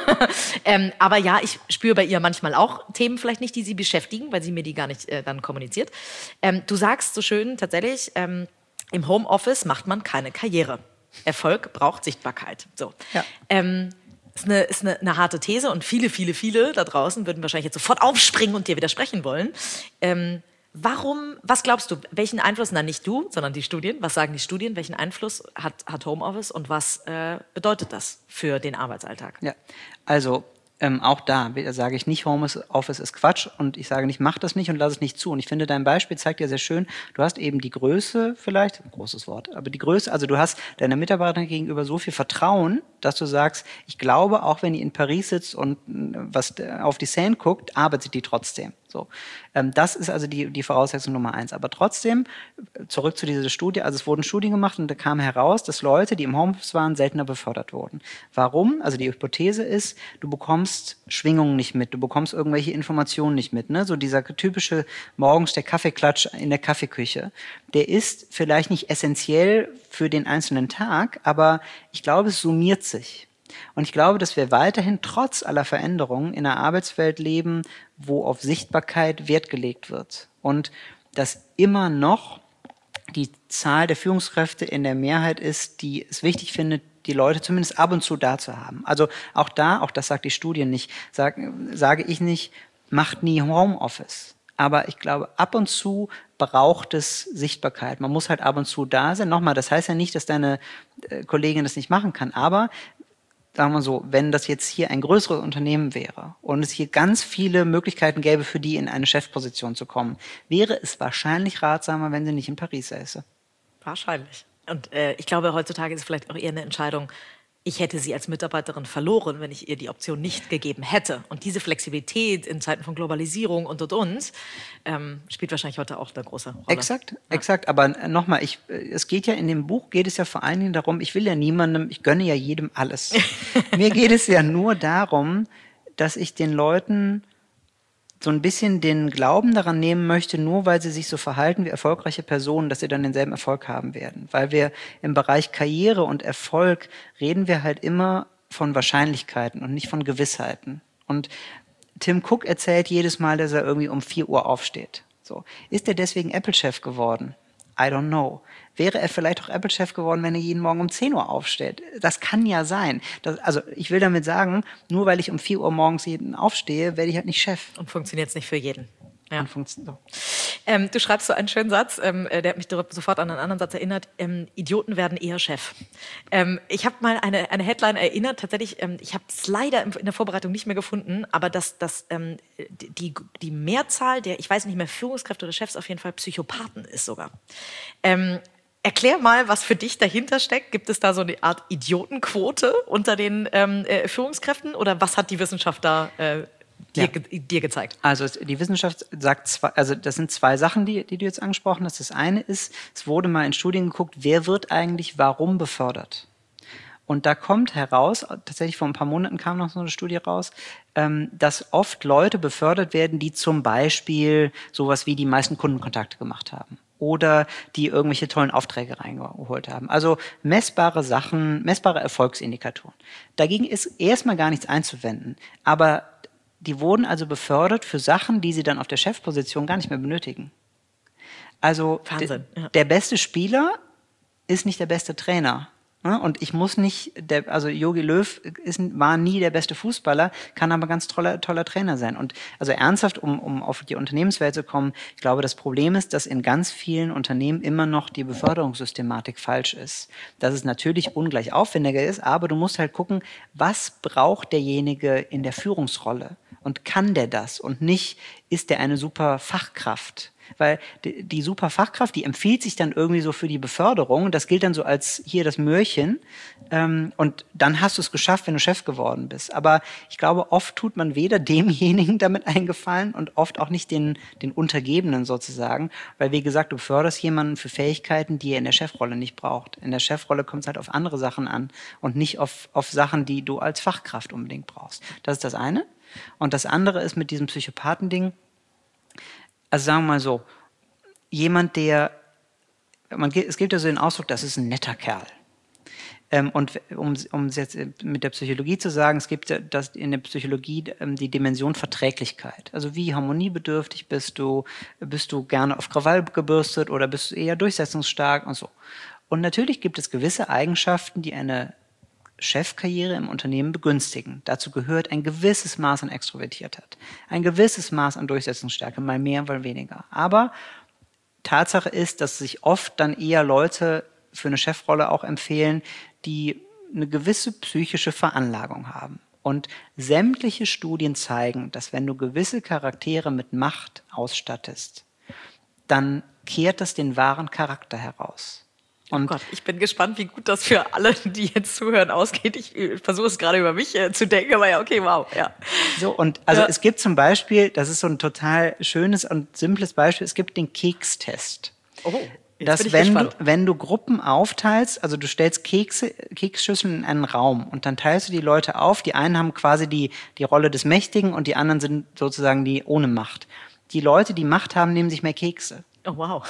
[SPEAKER 2] ähm, aber ja, ich spüre bei ihr manchmal auch Themen vielleicht nicht, die sie beschäftigen, weil sie mir die gar nicht äh, dann kommuniziert. Ähm, du sagst so schön tatsächlich, ähm, im Homeoffice macht man keine Karriere. Erfolg braucht Sichtbarkeit. So.
[SPEAKER 3] Ja.
[SPEAKER 2] Ähm, ist eine, ist eine, eine harte These und viele, viele, viele da draußen würden wahrscheinlich jetzt sofort aufspringen und dir widersprechen wollen. Ähm, warum, was glaubst du, welchen Einfluss, na nicht du, sondern die Studien, was sagen die Studien, welchen Einfluss hat, hat Homeoffice und was äh, bedeutet das für den Arbeitsalltag?
[SPEAKER 3] Ja, also ähm, auch da sage ich nicht, Homeoffice ist Quatsch und ich sage nicht, mach das nicht und lass es nicht zu. Und ich finde, dein Beispiel zeigt ja sehr schön, du hast eben die Größe vielleicht, großes Wort, aber die Größe, also du hast deiner Mitarbeiterin gegenüber so viel Vertrauen, dass du sagst, ich glaube, auch wenn die in Paris sitzt und was auf die Seine guckt, arbeitet die trotzdem. So, ähm, das ist also die, die Voraussetzung Nummer eins. Aber trotzdem, zurück zu dieser Studie, also es wurden Studien gemacht und da kam heraus, dass Leute, die im Homeoffice waren, seltener befördert wurden. Warum? Also die Hypothese ist, du bekommst Schwingungen nicht mit, du bekommst irgendwelche Informationen nicht mit. Ne? So dieser typische morgens der Kaffeeklatsch in der Kaffeeküche, der ist vielleicht nicht essentiell für den einzelnen Tag, aber ich glaube, es summiert sich. Und ich glaube, dass wir weiterhin trotz aller Veränderungen in einer Arbeitswelt leben, wo auf Sichtbarkeit Wert gelegt wird. Und dass immer noch die Zahl der Führungskräfte in der Mehrheit ist, die es wichtig findet, die Leute zumindest ab und zu da zu haben. Also auch da, auch das sagt die Studie nicht, sag, sage ich nicht, macht nie Homeoffice. Aber ich glaube, ab und zu braucht es Sichtbarkeit. Man muss halt ab und zu da sein. Nochmal, das heißt ja nicht, dass deine äh, Kollegin das nicht machen kann, aber sagen wir so, wenn das jetzt hier ein größeres Unternehmen wäre und es hier ganz viele Möglichkeiten gäbe, für die in eine Chefposition zu kommen, wäre es wahrscheinlich ratsamer, wenn sie nicht in Paris säße.
[SPEAKER 2] Wahrscheinlich. Und äh, ich glaube, heutzutage ist es vielleicht auch eher eine Entscheidung, ich hätte sie als Mitarbeiterin verloren, wenn ich ihr die Option nicht gegeben hätte. Und diese Flexibilität in Zeiten von Globalisierung und, und, und, ähm, spielt wahrscheinlich heute auch eine große Rolle.
[SPEAKER 3] Exakt,
[SPEAKER 2] ja.
[SPEAKER 3] exakt. Aber nochmal, ich, es geht ja in dem Buch, geht es ja vor allen Dingen darum, ich will ja niemandem, ich gönne ja jedem alles. Mir geht es ja nur darum, dass ich den Leuten so ein bisschen den Glauben daran nehmen möchte, nur weil sie sich so verhalten wie erfolgreiche Personen, dass sie dann denselben Erfolg haben werden. Weil wir im Bereich Karriere und Erfolg reden wir halt immer von Wahrscheinlichkeiten und nicht von Gewissheiten. Und Tim Cook erzählt jedes Mal, dass er irgendwie um vier Uhr aufsteht. So. Ist er deswegen Apple-Chef geworden? I don't know. Wäre er vielleicht auch Apple-Chef geworden, wenn er jeden Morgen um zehn Uhr aufsteht? Das kann ja sein. Das, also ich will damit sagen, nur weil ich um vier Uhr morgens jeden aufstehe, werde ich halt nicht Chef.
[SPEAKER 2] Und funktioniert es nicht für jeden. Ja.
[SPEAKER 3] So.
[SPEAKER 2] Ähm, du schreibst so einen schönen Satz, ähm, der hat mich sofort an einen anderen Satz erinnert. Ähm, Idioten werden eher Chef. Ähm, ich habe mal eine, eine Headline erinnert, tatsächlich, ähm, ich habe es leider in der Vorbereitung nicht mehr gefunden, aber dass, dass ähm, die, die Mehrzahl der, ich weiß nicht mehr, Führungskräfte oder Chefs auf jeden Fall Psychopathen ist sogar. Ähm, Erklär mal, was für dich dahinter steckt. Gibt es da so eine Art Idiotenquote unter den ähm, äh, Führungskräften oder was hat die Wissenschaft da äh, dir,
[SPEAKER 3] Ja.
[SPEAKER 2] ge dir gezeigt?
[SPEAKER 3] Also die Wissenschaft sagt, zwei, also das sind zwei Sachen, die, die du jetzt angesprochen hast. Das eine ist, es wurde mal in Studien geguckt, wer wird eigentlich warum befördert? Und da kommt heraus, tatsächlich vor ein paar Monaten kam noch so eine Studie raus, ähm, dass oft Leute befördert werden, die zum Beispiel sowas wie die meisten Kundenkontakte gemacht haben. Oder die irgendwelche tollen Aufträge reingeholt haben. Also messbare Sachen, messbare Erfolgsindikatoren. Dagegen ist erstmal gar nichts einzuwenden. Aber die wurden also befördert für Sachen, die sie dann auf der Chefposition gar nicht mehr benötigen. Also
[SPEAKER 2] Wahnsinn, ja.
[SPEAKER 3] Der beste Spieler ist nicht der beste Trainer. Und ich muss nicht, der, also Jogi Löw ist, war nie der beste Fußballer, kann aber ganz toller, toller Trainer sein. Und also ernsthaft, um, um auf die Unternehmenswelt zu kommen, ich glaube, das Problem ist, dass in ganz vielen Unternehmen immer noch die Beförderungssystematik falsch ist. Dass es natürlich ungleich aufwendiger ist, aber du musst halt gucken, was braucht derjenige in der Führungsrolle? Und kann der das? Und nicht, ist der eine super Fachkraft? Weil die, die super Fachkraft, die empfiehlt sich dann irgendwie so für die Beförderung. Das gilt dann so als hier das Möhrchen. Ähm, und dann hast du es geschafft, wenn du Chef geworden bist. Aber ich glaube, oft tut man weder demjenigen damit einen Gefallen und oft auch nicht den, den Untergebenen sozusagen. Weil, wie gesagt, du förderst jemanden für Fähigkeiten, die er in der Chefrolle nicht braucht. In der Chefrolle kommt es halt auf andere Sachen an und nicht auf, auf Sachen, die du als Fachkraft unbedingt brauchst. Das ist das eine. Und das andere ist mit diesem Psychopathending, also sagen wir mal so, jemand, der, man, es gibt ja so den Ausdruck, das ist ein netter Kerl. Ähm, und um, um es jetzt mit der Psychologie zu sagen, es gibt ja das in der Psychologie ähm, die Dimension Verträglichkeit. Also wie harmoniebedürftig bist du, bist du gerne auf Krawall gebürstet oder bist du eher durchsetzungsstark und so. Und natürlich gibt es gewisse Eigenschaften, die eine Chefkarriere im Unternehmen begünstigen. Dazu gehört ein gewisses Maß an Extrovertiertheit, ein gewisses Maß an Durchsetzungsstärke, mal mehr, mal weniger. Aber Tatsache ist, dass sich oft dann eher Leute für eine Chefrolle auch empfehlen, die eine gewisse psychische Veranlagung haben. Und sämtliche Studien zeigen, dass wenn du gewisse Charaktere mit Macht ausstattest, dann kehrt das den wahren Charakter heraus. Und
[SPEAKER 2] oh Gott, ich bin gespannt, wie gut das für alle, die jetzt zuhören, ausgeht. Ich versuche es gerade über mich äh, zu denken, aber ja, okay, wow, ja.
[SPEAKER 3] So, und also
[SPEAKER 2] ja.
[SPEAKER 3] es gibt zum Beispiel, das ist so ein total schönes und simples Beispiel, es gibt den Kekstest.
[SPEAKER 2] Oh, jetzt
[SPEAKER 3] dass
[SPEAKER 2] bin ich
[SPEAKER 3] wenn
[SPEAKER 2] gespannt.
[SPEAKER 3] du, wenn du Gruppen aufteilst, also du stellst Kekse, Keksschüsseln in einen Raum und dann teilst du die Leute auf, die einen haben quasi die, die Rolle des Mächtigen und die anderen sind sozusagen die ohne Macht. Die Leute, die Macht haben, nehmen sich mehr Kekse.
[SPEAKER 2] Oh, wow.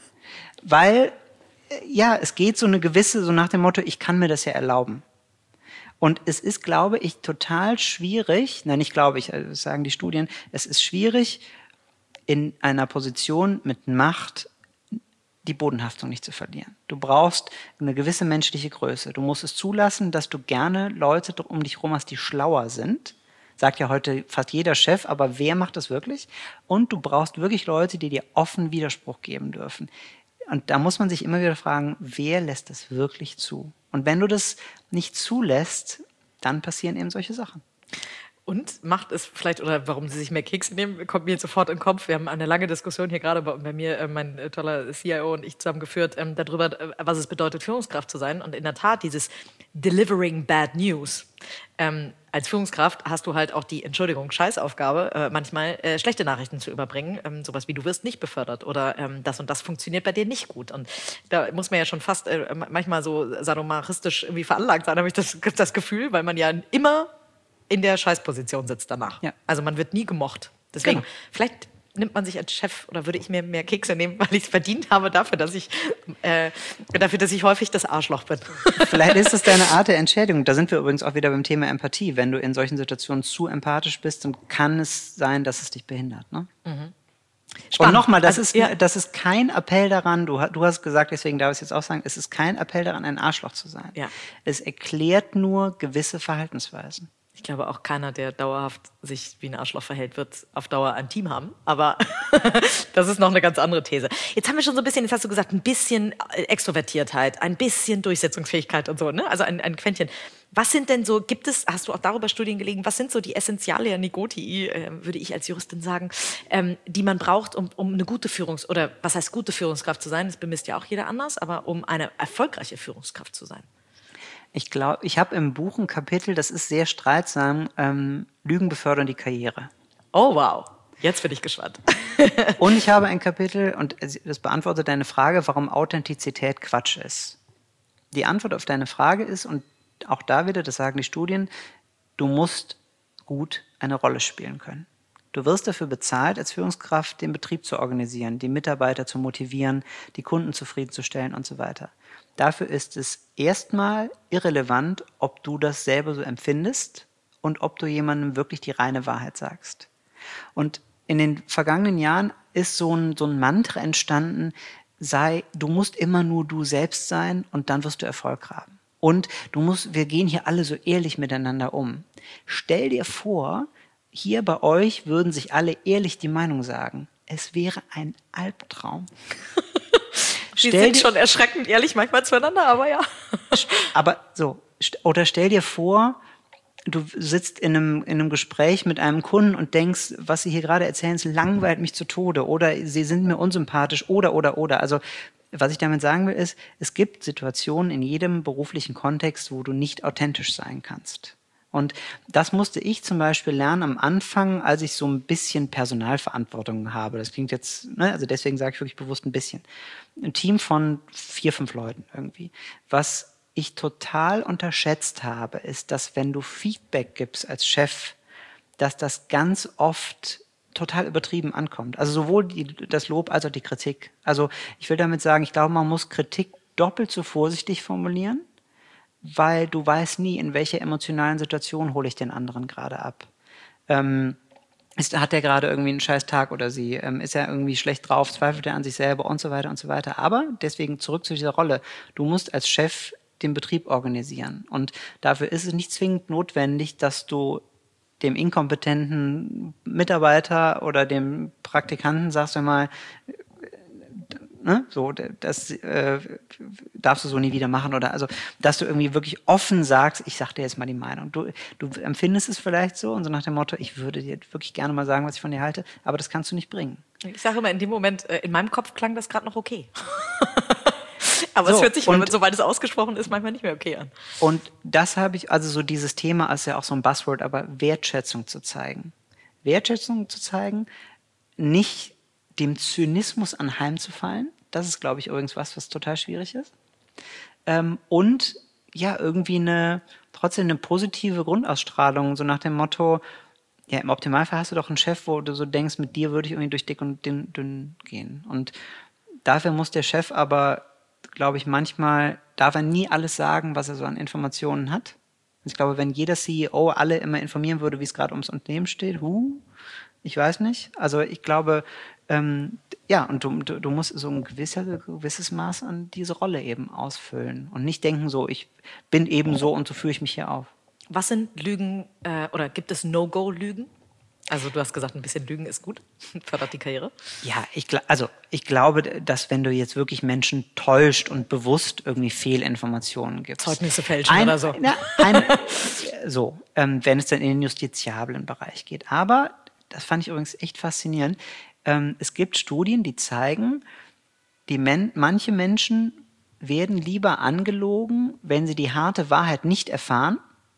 [SPEAKER 3] Weil ja, es geht so eine gewisse, so nach dem Motto, ich kann mir das ja erlauben. Und es ist, glaube ich, total schwierig, nein, nicht glaube ich, das sagen die Studien, es ist schwierig, in einer Position mit Macht die Bodenhaftung nicht zu verlieren. Du brauchst eine gewisse menschliche Größe. Du musst es zulassen, dass du gerne Leute um dich herum hast, die schlauer sind. Sagt ja heute fast jeder Chef, aber wer macht das wirklich? Und du brauchst wirklich Leute, die dir offen Widerspruch geben dürfen. Und da muss man sich immer wieder fragen, wer lässt das wirklich zu? Und wenn du das nicht zulässt, dann passieren eben solche Sachen.
[SPEAKER 2] Und macht es vielleicht, oder warum sie sich mehr Kekse nehmen, kommt mir jetzt sofort in den Kopf. Wir haben eine lange Diskussion hier gerade bei, bei mir, äh, mein äh, toller C I O und ich zusammen geführt, ähm, darüber, äh, was es bedeutet, Führungskraft zu sein. Und in der Tat, dieses Delivering Bad News. Ähm, als Führungskraft hast du halt auch die, Entschuldigung, Scheißaufgabe, äh, manchmal äh, schlechte Nachrichten zu überbringen. Ähm, sowas wie, du wirst nicht befördert oder ähm, das und das funktioniert bei dir nicht gut. Und da muss man ja schon fast äh, manchmal so sadomasochistisch irgendwie veranlagt sein, habe ich das, das Gefühl, weil man ja immer in der Scheißposition sitzt danach.
[SPEAKER 3] Ja.
[SPEAKER 2] Also man wird nie gemocht. Deswegen,
[SPEAKER 3] Genau.
[SPEAKER 2] vielleicht nimmt man sich als Chef oder würde ich mir mehr Kekse nehmen, weil ich es verdient habe dafür, dass ich äh, dafür, dass ich häufig das Arschloch bin.
[SPEAKER 3] Vielleicht ist das deine Art der Entschädigung. Da sind wir übrigens auch wieder beim Thema Empathie. Wenn du in solchen Situationen zu empathisch bist, dann kann es sein, dass es dich behindert. Ne?
[SPEAKER 2] Mhm.
[SPEAKER 3] Und nochmal, das,
[SPEAKER 2] Also,
[SPEAKER 3] ist,
[SPEAKER 2] ja.
[SPEAKER 3] das ist kein Appell daran, du, du hast gesagt, deswegen darf ich es jetzt auch sagen, es ist kein Appell daran, ein Arschloch zu sein.
[SPEAKER 2] Ja.
[SPEAKER 3] Es erklärt nur gewisse Verhaltensweisen.
[SPEAKER 2] Ich glaube auch keiner, der dauerhaft sich wie ein Arschloch verhält, wird auf Dauer ein Team haben. Aber das ist noch eine ganz andere These. Jetzt haben wir schon so ein bisschen, jetzt hast du gesagt, ein bisschen Extrovertiertheit, ein bisschen Durchsetzungsfähigkeit und so, ne? Also ein, ein Quäntchen. Was sind denn so, gibt es, hast du auch darüber Studien gelegen, was sind so die Essentialia Negotii, äh, würde ich als Juristin sagen, ähm, die man braucht, um, um eine gute Führungs- oder was heißt gute Führungskraft zu sein? Das bemisst ja auch jeder anders, aber um eine erfolgreiche Führungskraft zu sein.
[SPEAKER 3] Ich glaube, ich habe im Buch ein Kapitel, das ist sehr streitsam, ähm, Lügen befördern die Karriere.
[SPEAKER 2] Oh wow, jetzt bin ich gespannt.
[SPEAKER 3] Und ich habe ein Kapitel, und das beantwortet deine Frage, warum Authentizität Quatsch ist. Die Antwort auf deine Frage ist, und auch da wieder, das sagen die Studien, du musst gut eine Rolle spielen können. Du wirst dafür bezahlt, als Führungskraft den Betrieb zu organisieren, die Mitarbeiter zu motivieren, die Kunden zufriedenzustellen und so weiter. Dafür ist es erstmal irrelevant, ob du das selber so empfindest und ob du jemandem wirklich die reine Wahrheit sagst. Und in den vergangenen Jahren ist so ein, so ein Mantra entstanden, sei, du musst immer nur du selbst sein und dann wirst du Erfolg haben. Und du musst, wir gehen hier alle so ehrlich miteinander um. Stell dir vor, hier bei euch würden sich alle ehrlich die Meinung sagen. Es wäre ein Albtraum.
[SPEAKER 2] Wir sind schon erschreckend ehrlich manchmal zueinander, aber ja.
[SPEAKER 3] Aber so, oder stell dir vor, du sitzt in einem, in einem Gespräch mit einem Kunden und denkst, was sie hier gerade erzählen, es langweilt mich zu Tode oder sie sind mir unsympathisch oder, oder, oder. Also, was ich damit sagen will, ist, es gibt Situationen in jedem beruflichen Kontext, wo du nicht authentisch sein kannst. Und das musste ich zum Beispiel lernen am Anfang, als ich so ein bisschen Personalverantwortung habe. Das klingt jetzt, ne, also deswegen sage ich wirklich bewusst ein bisschen. Ein Team von vier, fünf Leuten irgendwie. Was ich total unterschätzt habe, ist, dass wenn du Feedback gibst als Chef, dass das ganz oft total übertrieben ankommt. Also sowohl die, das Lob als auch die Kritik. Also ich will damit sagen, ich glaube, man muss Kritik doppelt so vorsichtig formulieren, weil du weißt nie, in welcher emotionalen Situation hole ich den anderen gerade ab. Ähm, ist, hat er gerade irgendwie einen scheiß Tag oder sie? Ähm, ist er irgendwie schlecht drauf? Zweifelt er an sich selber und so weiter und so weiter? Aber deswegen zurück zu dieser Rolle. Du musst als Chef den Betrieb organisieren. Und dafür ist es nicht zwingend notwendig, dass du dem inkompetenten Mitarbeiter oder dem Praktikanten sagst du mal, ne, so, das äh, darfst du so nie wieder machen oder also, dass du irgendwie wirklich offen sagst, ich sag dir jetzt mal die Meinung. Du, du empfindest es vielleicht so und so nach dem Motto, ich würde dir wirklich gerne mal sagen, was ich von dir halte, aber das kannst du nicht bringen.
[SPEAKER 2] Ich sage immer, in dem Moment, äh, in meinem Kopf klang das gerade noch okay. Aber
[SPEAKER 3] so,
[SPEAKER 2] es hört sich,
[SPEAKER 3] und,
[SPEAKER 2] sobald es ausgesprochen ist, manchmal nicht mehr okay an.
[SPEAKER 3] Und das habe ich, also so dieses Thema ist ja auch so ein Buzzword, aber Wertschätzung zu zeigen. Wertschätzung zu zeigen, nicht dem Zynismus anheimzufallen. Das ist, glaube ich, übrigens was, was total schwierig ist. Ähm, und ja, irgendwie eine, trotzdem eine positive Grundausstrahlung, so nach dem Motto, ja, im Optimalfall hast du doch einen Chef, wo du so denkst, mit dir würde ich irgendwie durch dick und dünn, dünn gehen. Und dafür muss der Chef aber, glaube ich, manchmal, darf er nie alles sagen, was er so an Informationen hat. Ich glaube, wenn jeder C E O alle immer informieren würde, wie es gerade ums Unternehmen steht, huh, ich weiß nicht. Also ich glaube, ähm, ja, und du, du, du musst so ein gewisser, gewisses Maß an diese Rolle eben ausfüllen und nicht denken so, ich bin eben so und so führe ich mich hier auf.
[SPEAKER 2] Was sind Lügen äh, oder gibt es No-Go-Lügen? Also du hast gesagt, ein bisschen Lügen ist gut, fördert die Karriere.
[SPEAKER 3] Ja, ich, also ich glaube, dass wenn du jetzt wirklich Menschen täuscht und bewusst irgendwie Fehlinformationen gibst.
[SPEAKER 2] Zeugnisse fälschen
[SPEAKER 3] ein,
[SPEAKER 2] oder so.
[SPEAKER 3] Na, ein, so, ähm, wenn es dann in den justiziablen Bereich geht. Aber, das fand ich übrigens echt faszinierend, ähm, es gibt Studien, die zeigen, die Men- manche Menschen werden lieber angelogen, wenn sie die harte Wahrheit nicht erfahren,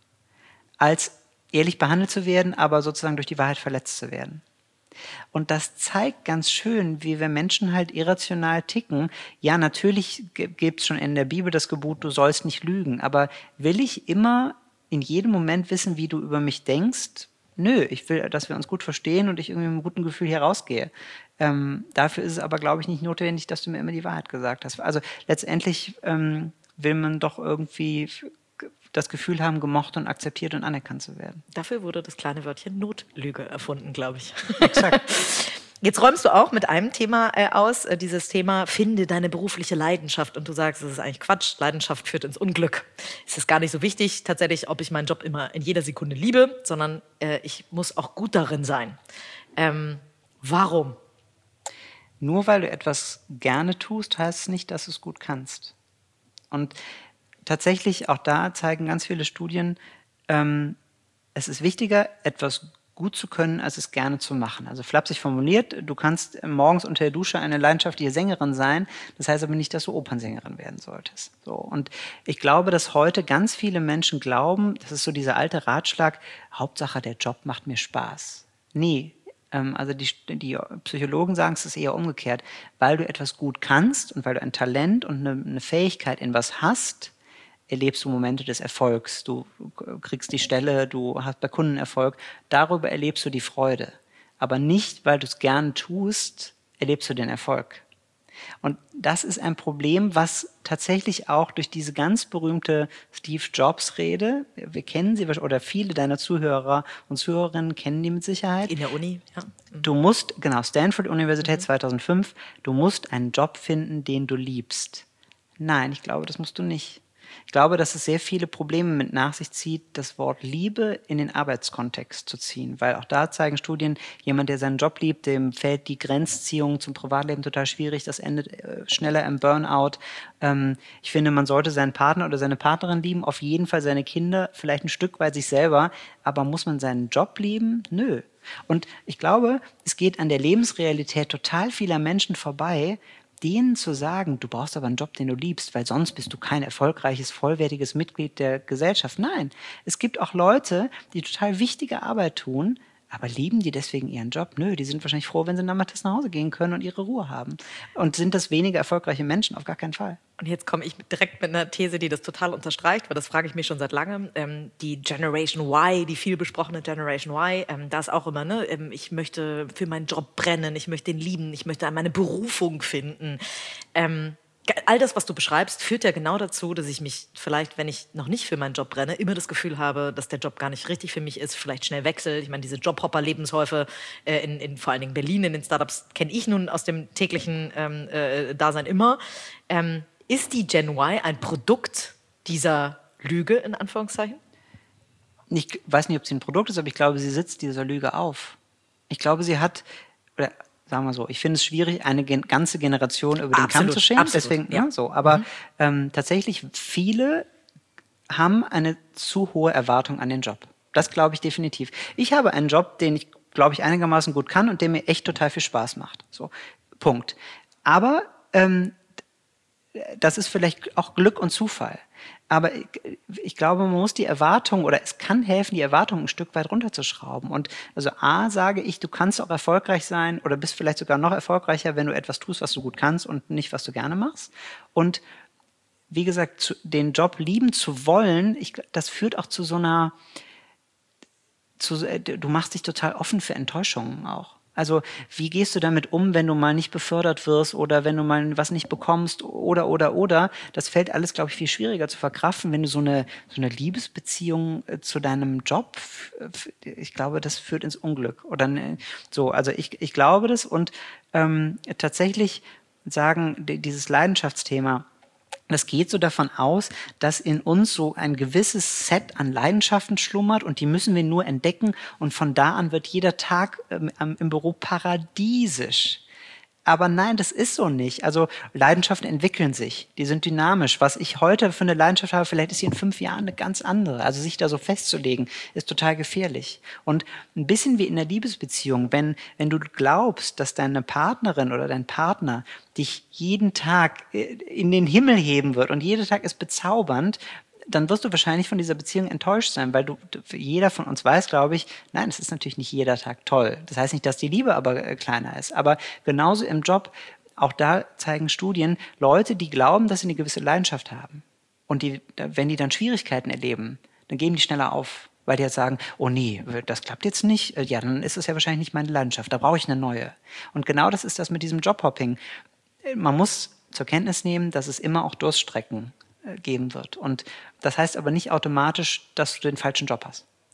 [SPEAKER 3] als ehrlich behandelt zu werden, aber sozusagen durch die Wahrheit verletzt zu werden. Und das zeigt ganz schön, wie wir Menschen halt irrational ticken. Ja, natürlich gibt es schon in der Bibel das Gebot, du sollst nicht lügen, aber will ich immer in jedem Moment wissen, wie du über mich denkst? Nö, ich will, dass wir uns gut verstehen und ich irgendwie mit einem guten Gefühl hier rausgehe. Ähm, dafür ist es aber, glaube ich, nicht notwendig, dass du mir immer die Wahrheit gesagt hast. Also letztendlich ähm, will man doch irgendwie das Gefühl haben, gemocht und akzeptiert und anerkannt zu werden.
[SPEAKER 2] Dafür wurde das kleine Wörtchen Notlüge erfunden, glaube ich.
[SPEAKER 3] Exakt.
[SPEAKER 2] Jetzt räumst du auch mit einem Thema äh, aus, äh, dieses Thema, finde deine berufliche Leidenschaft. Und du sagst, das ist eigentlich Quatsch, Leidenschaft führt ins Unglück. Es ist gar nicht so wichtig, tatsächlich, ob ich meinen Job immer in jeder Sekunde liebe, sondern äh, ich muss auch gut darin sein. Ähm, warum?
[SPEAKER 3] Nur weil du etwas gerne tust, heißt es nicht, dass du es gut kannst. Und tatsächlich, auch da zeigen ganz viele Studien, ähm, es ist wichtiger, etwas gut zu können, als es gerne zu machen. Also flapsig formuliert, du kannst morgens unter der Dusche eine leidenschaftliche Sängerin sein, das heißt aber nicht, dass du Opernsängerin werden solltest. So. Und ich glaube, dass heute ganz viele Menschen glauben, das ist so dieser alte Ratschlag, Hauptsache der Job macht mir Spaß. Nee, ähm, also die, die Psychologen sagen, es ist eher umgekehrt. Weil du etwas gut kannst und weil du ein Talent und eine, eine Fähigkeit in was hast, erlebst du Momente des Erfolgs, du kriegst die Stelle, du hast bei Kunden Erfolg, darüber erlebst du die Freude. Aber nicht, weil du es gern tust, erlebst du den Erfolg. Und das ist ein Problem, was tatsächlich auch durch diese ganz berühmte Steve Jobs-Rede, wir kennen sie, oder viele deiner Zuhörer und Zuhörerinnen kennen die mit Sicherheit.
[SPEAKER 2] In der Uni, ja.
[SPEAKER 3] Du musst, genau, Stanford-Universität mhm. zweitausendfünf, du musst einen Job finden, den du liebst. Nein, ich glaube, das musst du nicht. Ich glaube, dass es sehr viele Probleme mit nach sich zieht, das Wort Liebe in den Arbeitskontext zu ziehen. Weil auch da zeigen Studien, jemand, der seinen Job liebt, dem fällt die Grenzziehung zum Privatleben total schwierig. Das endet äh, schneller im Burnout. Ähm, ich finde, man sollte seinen Partner oder seine Partnerin lieben, auf jeden Fall seine Kinder, vielleicht ein Stück weit sich selber. Aber muss man seinen Job lieben? Nö. Und ich glaube, es geht an der Lebensrealität total vieler Menschen vorbei, denen zu sagen, du brauchst aber einen Job, den du liebst, weil sonst bist du kein erfolgreiches, vollwertiges Mitglied der Gesellschaft. Nein, es gibt auch Leute, die total wichtige Arbeit tun, aber lieben die deswegen ihren Job? Nö, die sind wahrscheinlich froh, wenn sie nachmittags nach Hause gehen können und ihre Ruhe haben. Und sind das weniger erfolgreiche Menschen? Auf gar keinen Fall.
[SPEAKER 2] Und jetzt komme ich direkt mit einer These, die das total unterstreicht, weil das frage ich mich schon seit langem. Ähm, die Generation Y, die viel besprochene Generation Y, ähm, da ist auch immer, ne, ähm, ich möchte für meinen Job brennen, ich möchte ihn lieben, ich möchte meine Berufung finden. Ähm, all das, was du beschreibst, führt ja genau dazu, dass ich mich vielleicht, wenn ich noch nicht für meinen Job brenne, immer das Gefühl habe, dass der Job gar nicht richtig für mich ist, vielleicht schnell wechsel. Ich meine, diese Jobhopper-Lebenshäufe äh, in, in vor allen Dingen Berlin, in den Startups, kenne ich nun aus dem täglichen ähm, äh, Dasein immer. Ähm, ist die Gen Y ein Produkt dieser Lüge, in Anführungszeichen?
[SPEAKER 3] Ich weiß nicht, ob sie ein Produkt ist, aber ich glaube, sie sitzt dieser Lüge auf. Ich glaube, sie hat, oder sagen wir so, ich finde es schwierig, eine gen- ganze Generation über den
[SPEAKER 2] Absolut,
[SPEAKER 3] Kamm zu scheren.
[SPEAKER 2] absolut,
[SPEAKER 3] Deswegen,
[SPEAKER 2] ja.
[SPEAKER 3] ne, so. Aber
[SPEAKER 2] Mhm.
[SPEAKER 3] ähm, tatsächlich, viele haben eine zu hohe Erwartung an den Job. Das glaube ich definitiv. Ich habe einen Job, den ich, glaube ich, einigermaßen gut kann und der mir echt total viel Spaß macht. So, Punkt. Aber ähm, das ist vielleicht auch Glück und Zufall. Aber ich, ich glaube, man muss die Erwartung, oder es kann helfen, die Erwartung ein Stück weit runterzuschrauben. Und also A, sage ich, du kannst auch erfolgreich sein oder bist vielleicht sogar noch erfolgreicher, wenn du etwas tust, was du gut kannst und nicht, was du gerne machst. Und wie gesagt, zu, den Job lieben zu wollen, ich, das führt auch zu so einer, zu, du machst dich total offen für Enttäuschungen auch. Also wie gehst du damit um, wenn du mal nicht befördert wirst oder wenn du mal was nicht bekommst oder, oder, oder. Das fällt alles, glaube ich, viel schwieriger zu verkraften, wenn du so eine, so eine Liebesbeziehung äh, zu deinem Job, f- ich glaube, das führt ins Unglück. Oder ne, so, also ich, ich glaube das und ähm, tatsächlich sagen, d- dieses Leidenschaftsthema, das geht so davon aus, dass in uns so ein gewisses Set an Leidenschaften schlummert und die müssen wir nur entdecken und von da an wird jeder Tag ähm, im Büro paradiesisch. Aber nein, das ist so nicht. Also Leidenschaften entwickeln sich, die sind dynamisch. Was ich heute für eine Leidenschaft habe, vielleicht ist sie in fünf Jahren eine ganz andere. Also sich da so festzulegen, ist total gefährlich. Und ein bisschen wie in der Liebesbeziehung, wenn, wenn du glaubst, dass deine Partnerin oder dein Partner dich jeden Tag in den Himmel heben wird und jeder Tag ist bezaubernd, dann wirst du wahrscheinlich von dieser Beziehung enttäuscht sein, weil du, jeder von uns weiß, glaube ich, nein, es ist natürlich nicht jeder Tag toll. Das heißt nicht, dass die Liebe aber äh, kleiner ist. Aber genauso im Job, auch da zeigen Studien, Leute, die glauben, dass sie eine gewisse Leidenschaft haben und die, wenn die dann Schwierigkeiten erleben, dann geben die schneller auf, weil die jetzt sagen, oh nee, das klappt jetzt nicht, ja, dann ist es ja wahrscheinlich nicht meine Leidenschaft, da brauche ich eine neue. Und genau das ist das mit diesem Jobhopping. Man muss zur Kenntnis nehmen, dass es immer auch Durststrecken geben wird. Und das heißt aber nicht automatisch, dass du den falschen Job hast.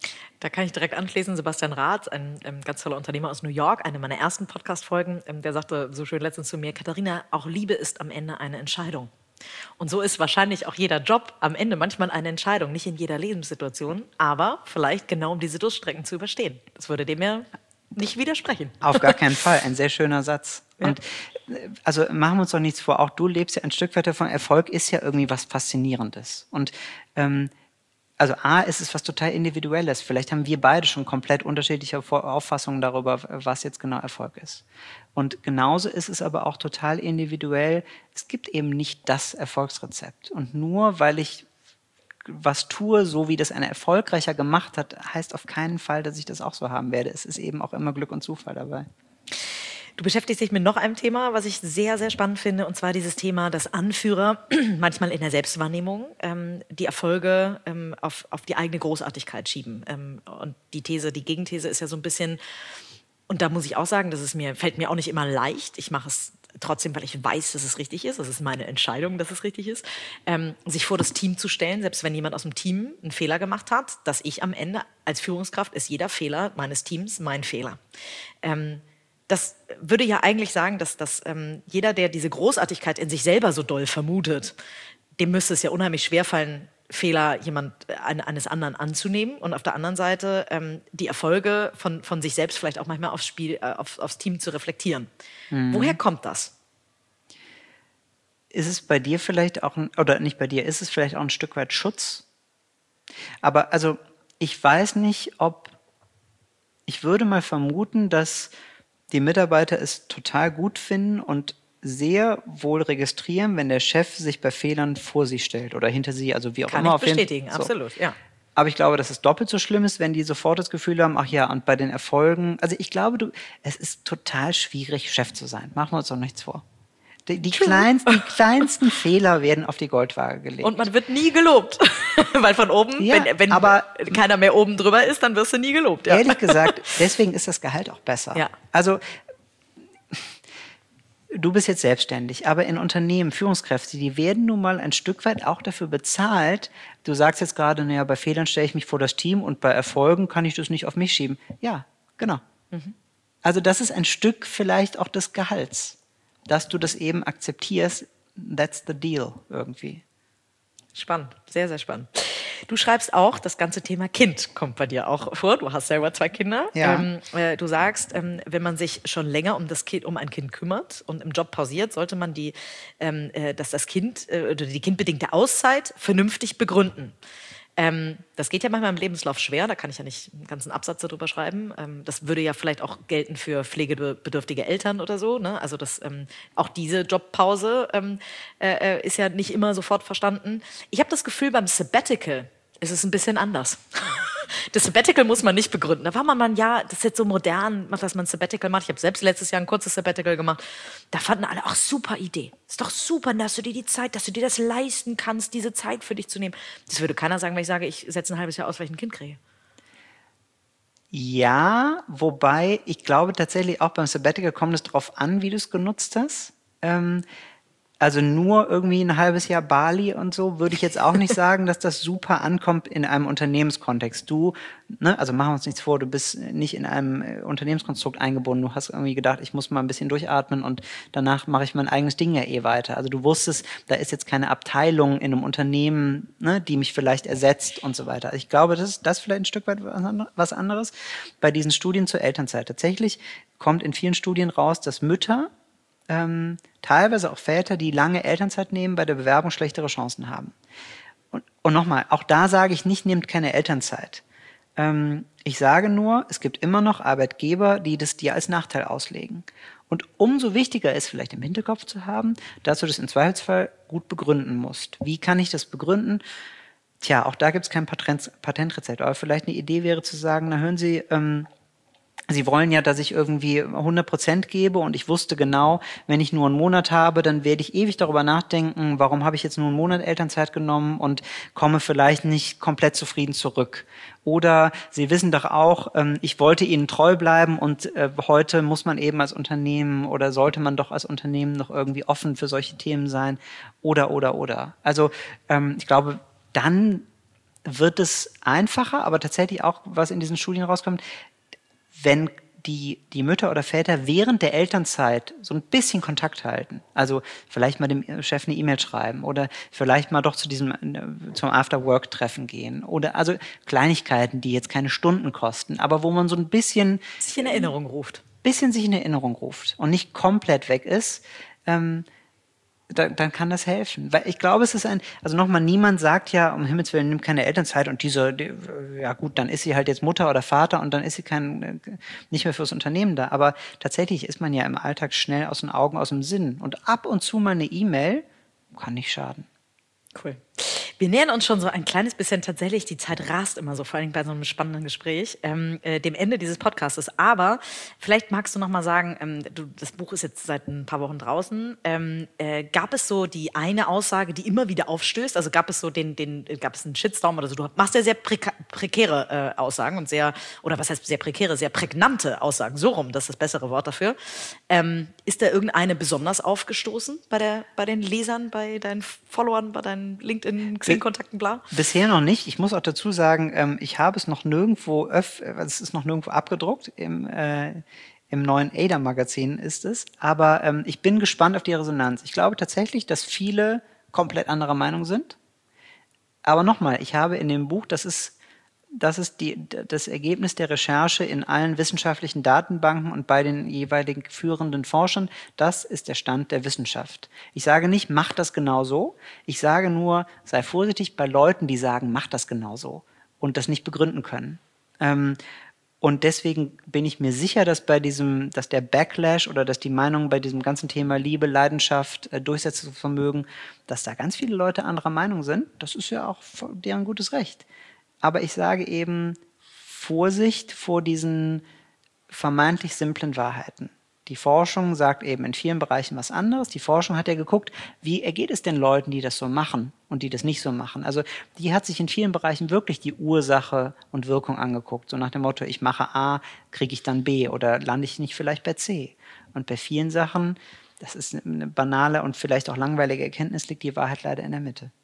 [SPEAKER 2] Da kann ich direkt anschließen. Sebastian Rath, ein ähm, ganz toller Unternehmer aus New York, eine meiner ersten Podcast-Folgen, ähm, der sagte so schön letztens zu mir, Katharina, auch Liebe ist am Ende eine Entscheidung. Und so ist wahrscheinlich auch jeder Job am Ende manchmal eine Entscheidung. Nicht in jeder Lebenssituation, aber vielleicht genau um diese Durststrecken zu überstehen. Das würde dem ja nicht widersprechen.
[SPEAKER 3] Auf gar keinen Fall. Ein sehr schöner Satz.
[SPEAKER 2] Ja.
[SPEAKER 3] Und also machen wir uns doch nichts vor. Auch du lebst ja ein Stück weit davon. Erfolg ist ja irgendwie was Faszinierendes. Und ähm, also A, ist es was total Individuelles. Vielleicht haben wir beide schon komplett unterschiedliche Auffassungen darüber, was jetzt genau Erfolg ist. Und genauso ist es aber auch total individuell. Es gibt eben nicht das Erfolgsrezept. Und nur weil ich was tue, so wie das ein Erfolgreicher gemacht hat, heißt auf keinen Fall, dass ich das auch so haben werde. Es ist eben auch immer Glück und Zufall dabei.
[SPEAKER 2] Du beschäftigst dich mit noch einem Thema, was ich sehr, sehr spannend finde, und zwar dieses Thema, dass Anführer manchmal in der Selbstwahrnehmung ähm, die Erfolge ähm, auf, auf die eigene Großartigkeit schieben. Ähm, und die These, die Gegenthese ist ja so ein bisschen, und da muss ich auch sagen, das ist mir, fällt mir auch nicht immer leicht. Ich mache es trotzdem, weil ich weiß, dass es richtig ist. Das ist meine Entscheidung, dass es richtig ist. Ähm, sich vor das Team zu stellen, selbst wenn jemand aus dem Team einen Fehler gemacht hat, dass ich am Ende als Führungskraft ist jeder Fehler meines Teams mein Fehler. Ähm, Das würde ja eigentlich sagen, dass, dass ähm, jeder, der diese Großartigkeit in sich selber so doll vermutet, dem müsste es ja unheimlich schwerfallen, Fehler jemand äh, eines anderen anzunehmen und auf der anderen Seite ähm, die Erfolge von, von sich selbst vielleicht auch manchmal aufs Spiel, äh, auf, aufs Team zu reflektieren. Mhm. Woher kommt das?
[SPEAKER 3] Ist es bei dir vielleicht auch, ein, oder nicht bei dir, ist es vielleicht auch ein Stück weit Schutz? Aber also ich weiß nicht, ob, ich würde mal vermuten, dass die Mitarbeiter es total gut finden und sehr wohl registrieren, wenn der Chef sich bei Fehlern vor sie stellt oder hinter sie, also wie auch
[SPEAKER 2] Kann
[SPEAKER 3] immer.
[SPEAKER 2] ich
[SPEAKER 3] auf den,
[SPEAKER 2] bestätigen,
[SPEAKER 3] so.
[SPEAKER 2] absolut, ja.
[SPEAKER 3] Aber ich glaube, dass es doppelt so schlimm ist, wenn die sofort das Gefühl haben, ach ja, und bei den Erfolgen, also ich glaube, du, es ist total schwierig, Chef zu sein. Machen wir uns doch nichts vor. Die, die, kleinsten, die kleinsten Fehler werden auf die Goldwaage gelegt.
[SPEAKER 2] Und man wird nie gelobt. Weil von oben,
[SPEAKER 3] ja,
[SPEAKER 2] wenn, wenn
[SPEAKER 3] aber
[SPEAKER 2] keiner mehr oben drüber ist, dann wirst du nie gelobt. Ja.
[SPEAKER 3] Ehrlich gesagt, deswegen ist das Gehalt auch besser.
[SPEAKER 2] Ja.
[SPEAKER 3] Also du bist jetzt selbstständig, aber in Unternehmen, Führungskräfte, die werden nun mal ein Stück weit auch dafür bezahlt. Du sagst jetzt gerade, naja, bei Fehlern stelle ich mich vor das Team und bei Erfolgen kann ich das nicht auf mich schieben. Ja, genau. Mhm. Also das ist ein Stück vielleicht auch des Gehalts, dass du das eben akzeptierst. That's the deal irgendwie.
[SPEAKER 2] Spannend, sehr, sehr spannend. Du schreibst auch, das ganze Thema Kind kommt bei dir auch vor. Du hast selber zwei Kinder.
[SPEAKER 3] Ja.
[SPEAKER 2] Ähm, äh, du sagst, ähm, wenn man sich schon länger um das Kind, um ein Kind kümmert und im Job pausiert, sollte man die, ähm, äh, dass das Kind äh, oder die kindbedingte Auszeit vernünftig begründen. Ähm, das geht ja manchmal im Lebenslauf schwer, da kann ich ja nicht einen ganzen Absatz darüber schreiben. Ähm, das würde ja vielleicht auch gelten für pflegebedürftige Eltern oder so. Ne? Also das, ähm, auch diese Jobpause ähm, äh, ist ja nicht immer sofort verstanden. Ich habe das Gefühl, beim Sabbatical ist es ein bisschen anders. Das Sabbatical muss man nicht begründen. Da war man mal, ja, das ist jetzt so modern, dass man ein Sabbatical macht. Ich habe selbst letztes Jahr ein kurzes Sabbatical gemacht. Da fanden alle, ach, super Idee. Ist doch super, dass du dir die Zeit, dass du dir das leisten kannst, diese Zeit für dich zu nehmen. Das würde keiner sagen, wenn ich sage, ich setze ein halbes Jahr aus, weil ich ein Kind kriege.
[SPEAKER 3] Ja, wobei ich glaube tatsächlich auch beim Sabbatical kommt es darauf an, wie du es genutzt hast. Ähm, Also nur irgendwie ein halbes Jahr Bali und so, würde ich jetzt auch nicht sagen, dass das super ankommt in einem Unternehmenskontext. Du, ne, also machen wir uns nichts vor, du bist nicht in einem Unternehmenskonstrukt eingebunden. Du hast irgendwie gedacht, ich muss mal ein bisschen durchatmen und danach mache ich mein eigenes Ding ja eh weiter. Also du wusstest, da ist jetzt keine Abteilung in einem Unternehmen, ne, die mich vielleicht ersetzt und so weiter. Also ich glaube, das ist das vielleicht ein Stück weit was anderes. Bei diesen Studien zur Elternzeit. Tatsächlich kommt in vielen Studien raus, dass Mütter, Ähm, teilweise auch Väter, die lange Elternzeit nehmen, bei der Bewerbung schlechtere Chancen haben. Und, und nochmal, auch da sage ich nicht, nehmt keine Elternzeit. Ähm, ich sage nur, es gibt immer noch Arbeitgeber, die das dir als Nachteil auslegen. Und umso wichtiger ist vielleicht im Hinterkopf zu haben, dass du das im Zweifelsfall gut begründen musst. Wie kann ich das begründen? Tja, auch da gibt es kein Patent, Patentrezept. Aber vielleicht eine Idee wäre zu sagen, na hören Sie, ähm, Sie wollen ja, dass ich irgendwie hundert Prozent gebe und ich wusste genau, wenn ich nur einen Monat habe, dann werde ich ewig darüber nachdenken, warum habe ich jetzt nur einen Monat Elternzeit genommen und komme vielleicht nicht komplett zufrieden zurück. Oder Sie wissen doch auch, ich wollte Ihnen treu bleiben und heute muss man eben als Unternehmen oder sollte man doch als Unternehmen noch irgendwie offen für solche Themen sein. Oder, oder, oder. Also ich glaube, dann wird es einfacher, aber tatsächlich auch, was in diesen Studien rauskommt, wenn die, die Mütter oder Väter während der Elternzeit so ein bisschen Kontakt halten. Also vielleicht mal dem Chef eine E-Mail schreiben oder vielleicht mal doch zu diesem, zum After-Work-Treffen gehen. Oder also Kleinigkeiten, die jetzt keine Stunden kosten, aber wo man so ein bisschen
[SPEAKER 2] sich in Erinnerung ruft.
[SPEAKER 3] bisschen sich in Erinnerung ruft und nicht komplett weg ist, ähm, dann, dann kann das helfen. Weil ich glaube, es ist ein, also nochmal, niemand sagt ja, um Himmels Willen, nimm keine Elternzeit und diese, die, ja gut, dann ist sie halt jetzt Mutter oder Vater und dann ist sie kein, nicht mehr fürs Unternehmen da. Aber tatsächlich ist man ja im Alltag schnell aus den Augen, aus dem Sinn. Und ab und zu mal eine E-Mail kann nicht schaden.
[SPEAKER 2] Cool. Wir nähern uns schon so ein kleines bisschen tatsächlich, die Zeit rast immer so, vor allem bei so einem spannenden Gespräch, ähm, äh, dem Ende dieses Podcastes. Aber vielleicht magst du noch mal sagen, ähm, du, das Buch ist jetzt seit ein paar Wochen draußen. Ähm, äh, gab es so die eine Aussage, die immer wieder aufstößt? Also gab es so den, den gab es einen Shitstorm oder so? Du machst ja sehr preka- prekäre äh, Aussagen und sehr, oder was heißt sehr prekäre, sehr prägnante Aussagen. So rum, das ist das bessere Wort dafür. Ähm, ist da irgendeine besonders aufgestoßen bei, der, bei den Lesern, bei deinen Followern, bei deinen LinkedIn, Xing-Kontakten, bla?
[SPEAKER 3] Bisher noch nicht. Ich muss auch dazu sagen, ähm, ich habe es noch nirgendwo, öff, es ist noch nirgendwo abgedruckt. Im, äh, im neuen Ada-Magazin ist es. Aber ähm, ich bin gespannt auf die Resonanz. Ich glaube tatsächlich, dass viele komplett anderer Meinung sind. Aber nochmal, ich habe in dem Buch, das ist, das ist die, das Ergebnis der Recherche in allen wissenschaftlichen Datenbanken und bei den jeweiligen führenden Forschern. Das ist der Stand der Wissenschaft. Ich sage nicht, mach das genau so. Ich sage nur, sei vorsichtig bei Leuten, die sagen, mach das genau so und das nicht begründen können. Ähm, und deswegen bin ich mir sicher, dass bei diesem, dass der Backlash oder dass die Meinung bei diesem ganzen Thema Liebe, Leidenschaft, äh, Durchsetzungsvermögen, dass da ganz viele Leute anderer Meinung sind. Das ist ja auch deren gutes Recht. Aber ich sage eben, Vorsicht vor diesen vermeintlich simplen Wahrheiten. Die Forschung sagt eben in vielen Bereichen was anderes. Die Forschung hat ja geguckt, wie ergeht es den Leuten, die das so machen und die das nicht so machen. Also die hat sich in vielen Bereichen wirklich die Ursache und Wirkung angeguckt. So nach dem Motto, ich mache A, kriege ich dann B oder lande ich nicht vielleicht bei C. Und bei vielen Sachen, das ist eine banale und vielleicht auch langweilige Erkenntnis, liegt die Wahrheit leider in der Mitte.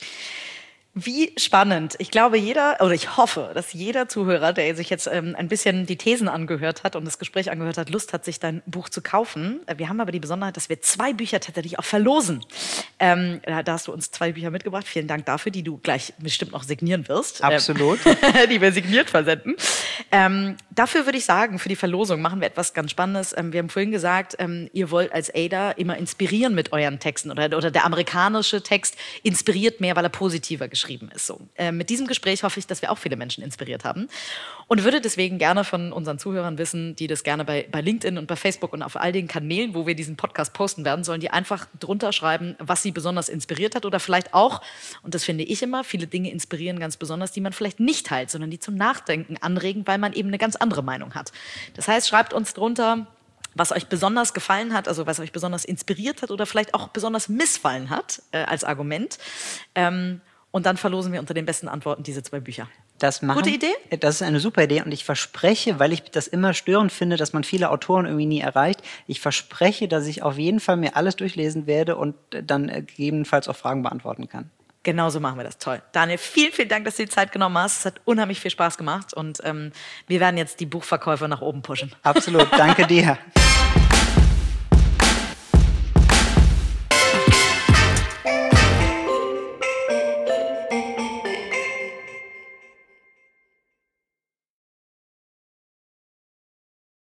[SPEAKER 2] Wie spannend. Ich glaube, jeder, oder ich hoffe, dass jeder Zuhörer, der sich jetzt ähm, ein bisschen die Thesen angehört hat und das Gespräch angehört hat, Lust hat, sich dein Buch zu kaufen. Wir haben aber die Besonderheit, dass wir zwei Bücher tatsächlich auch verlosen. Ähm, da, da hast du uns zwei Bücher mitgebracht. Vielen Dank dafür, die du gleich bestimmt noch signieren wirst.
[SPEAKER 3] Absolut.
[SPEAKER 2] Ähm, die wir signiert versenden. Ähm, dafür würde ich sagen, für die Verlosung machen wir etwas ganz Spannendes. Ähm, wir haben vorhin gesagt, ähm, ihr wollt als Ada immer inspirieren mit euren Texten oder, oder der amerikanische Text inspiriert mehr, weil er positiver geschrieben ist. So. Äh, mit diesem Gespräch hoffe ich, dass wir auch viele Menschen inspiriert haben und würde deswegen gerne von unseren Zuhörern wissen, die das gerne bei, bei LinkedIn und bei Facebook und auf all den Kanälen, wo wir diesen Podcast posten werden, sollen die einfach drunter schreiben, was sie besonders inspiriert hat oder vielleicht auch, und das finde ich immer, viele Dinge inspirieren ganz besonders, die man vielleicht nicht teilt, sondern die zum Nachdenken anregen, weil man eben eine ganz andere Meinung hat. Das heißt, schreibt uns drunter, was euch besonders gefallen hat, also was euch besonders inspiriert hat oder vielleicht auch besonders missfallen hat äh, als Argument. Ähm, Und dann verlosen wir unter den besten Antworten diese zwei Bücher.
[SPEAKER 3] Das machen,
[SPEAKER 2] Gute Idee?
[SPEAKER 3] Das ist eine super Idee und ich verspreche, weil ich das immer störend finde, dass man viele Autoren irgendwie nie erreicht, ich verspreche, dass ich auf jeden Fall mir alles durchlesen werde und dann gegebenenfalls auch Fragen beantworten kann.
[SPEAKER 2] Genau so machen wir das. Toll. Daniel, vielen, vielen Dank, dass du die Zeit genommen hast. Es hat unheimlich viel Spaß gemacht und ähm, wir werden jetzt die Buchverkäufe nach oben pushen.
[SPEAKER 3] Absolut. Danke dir.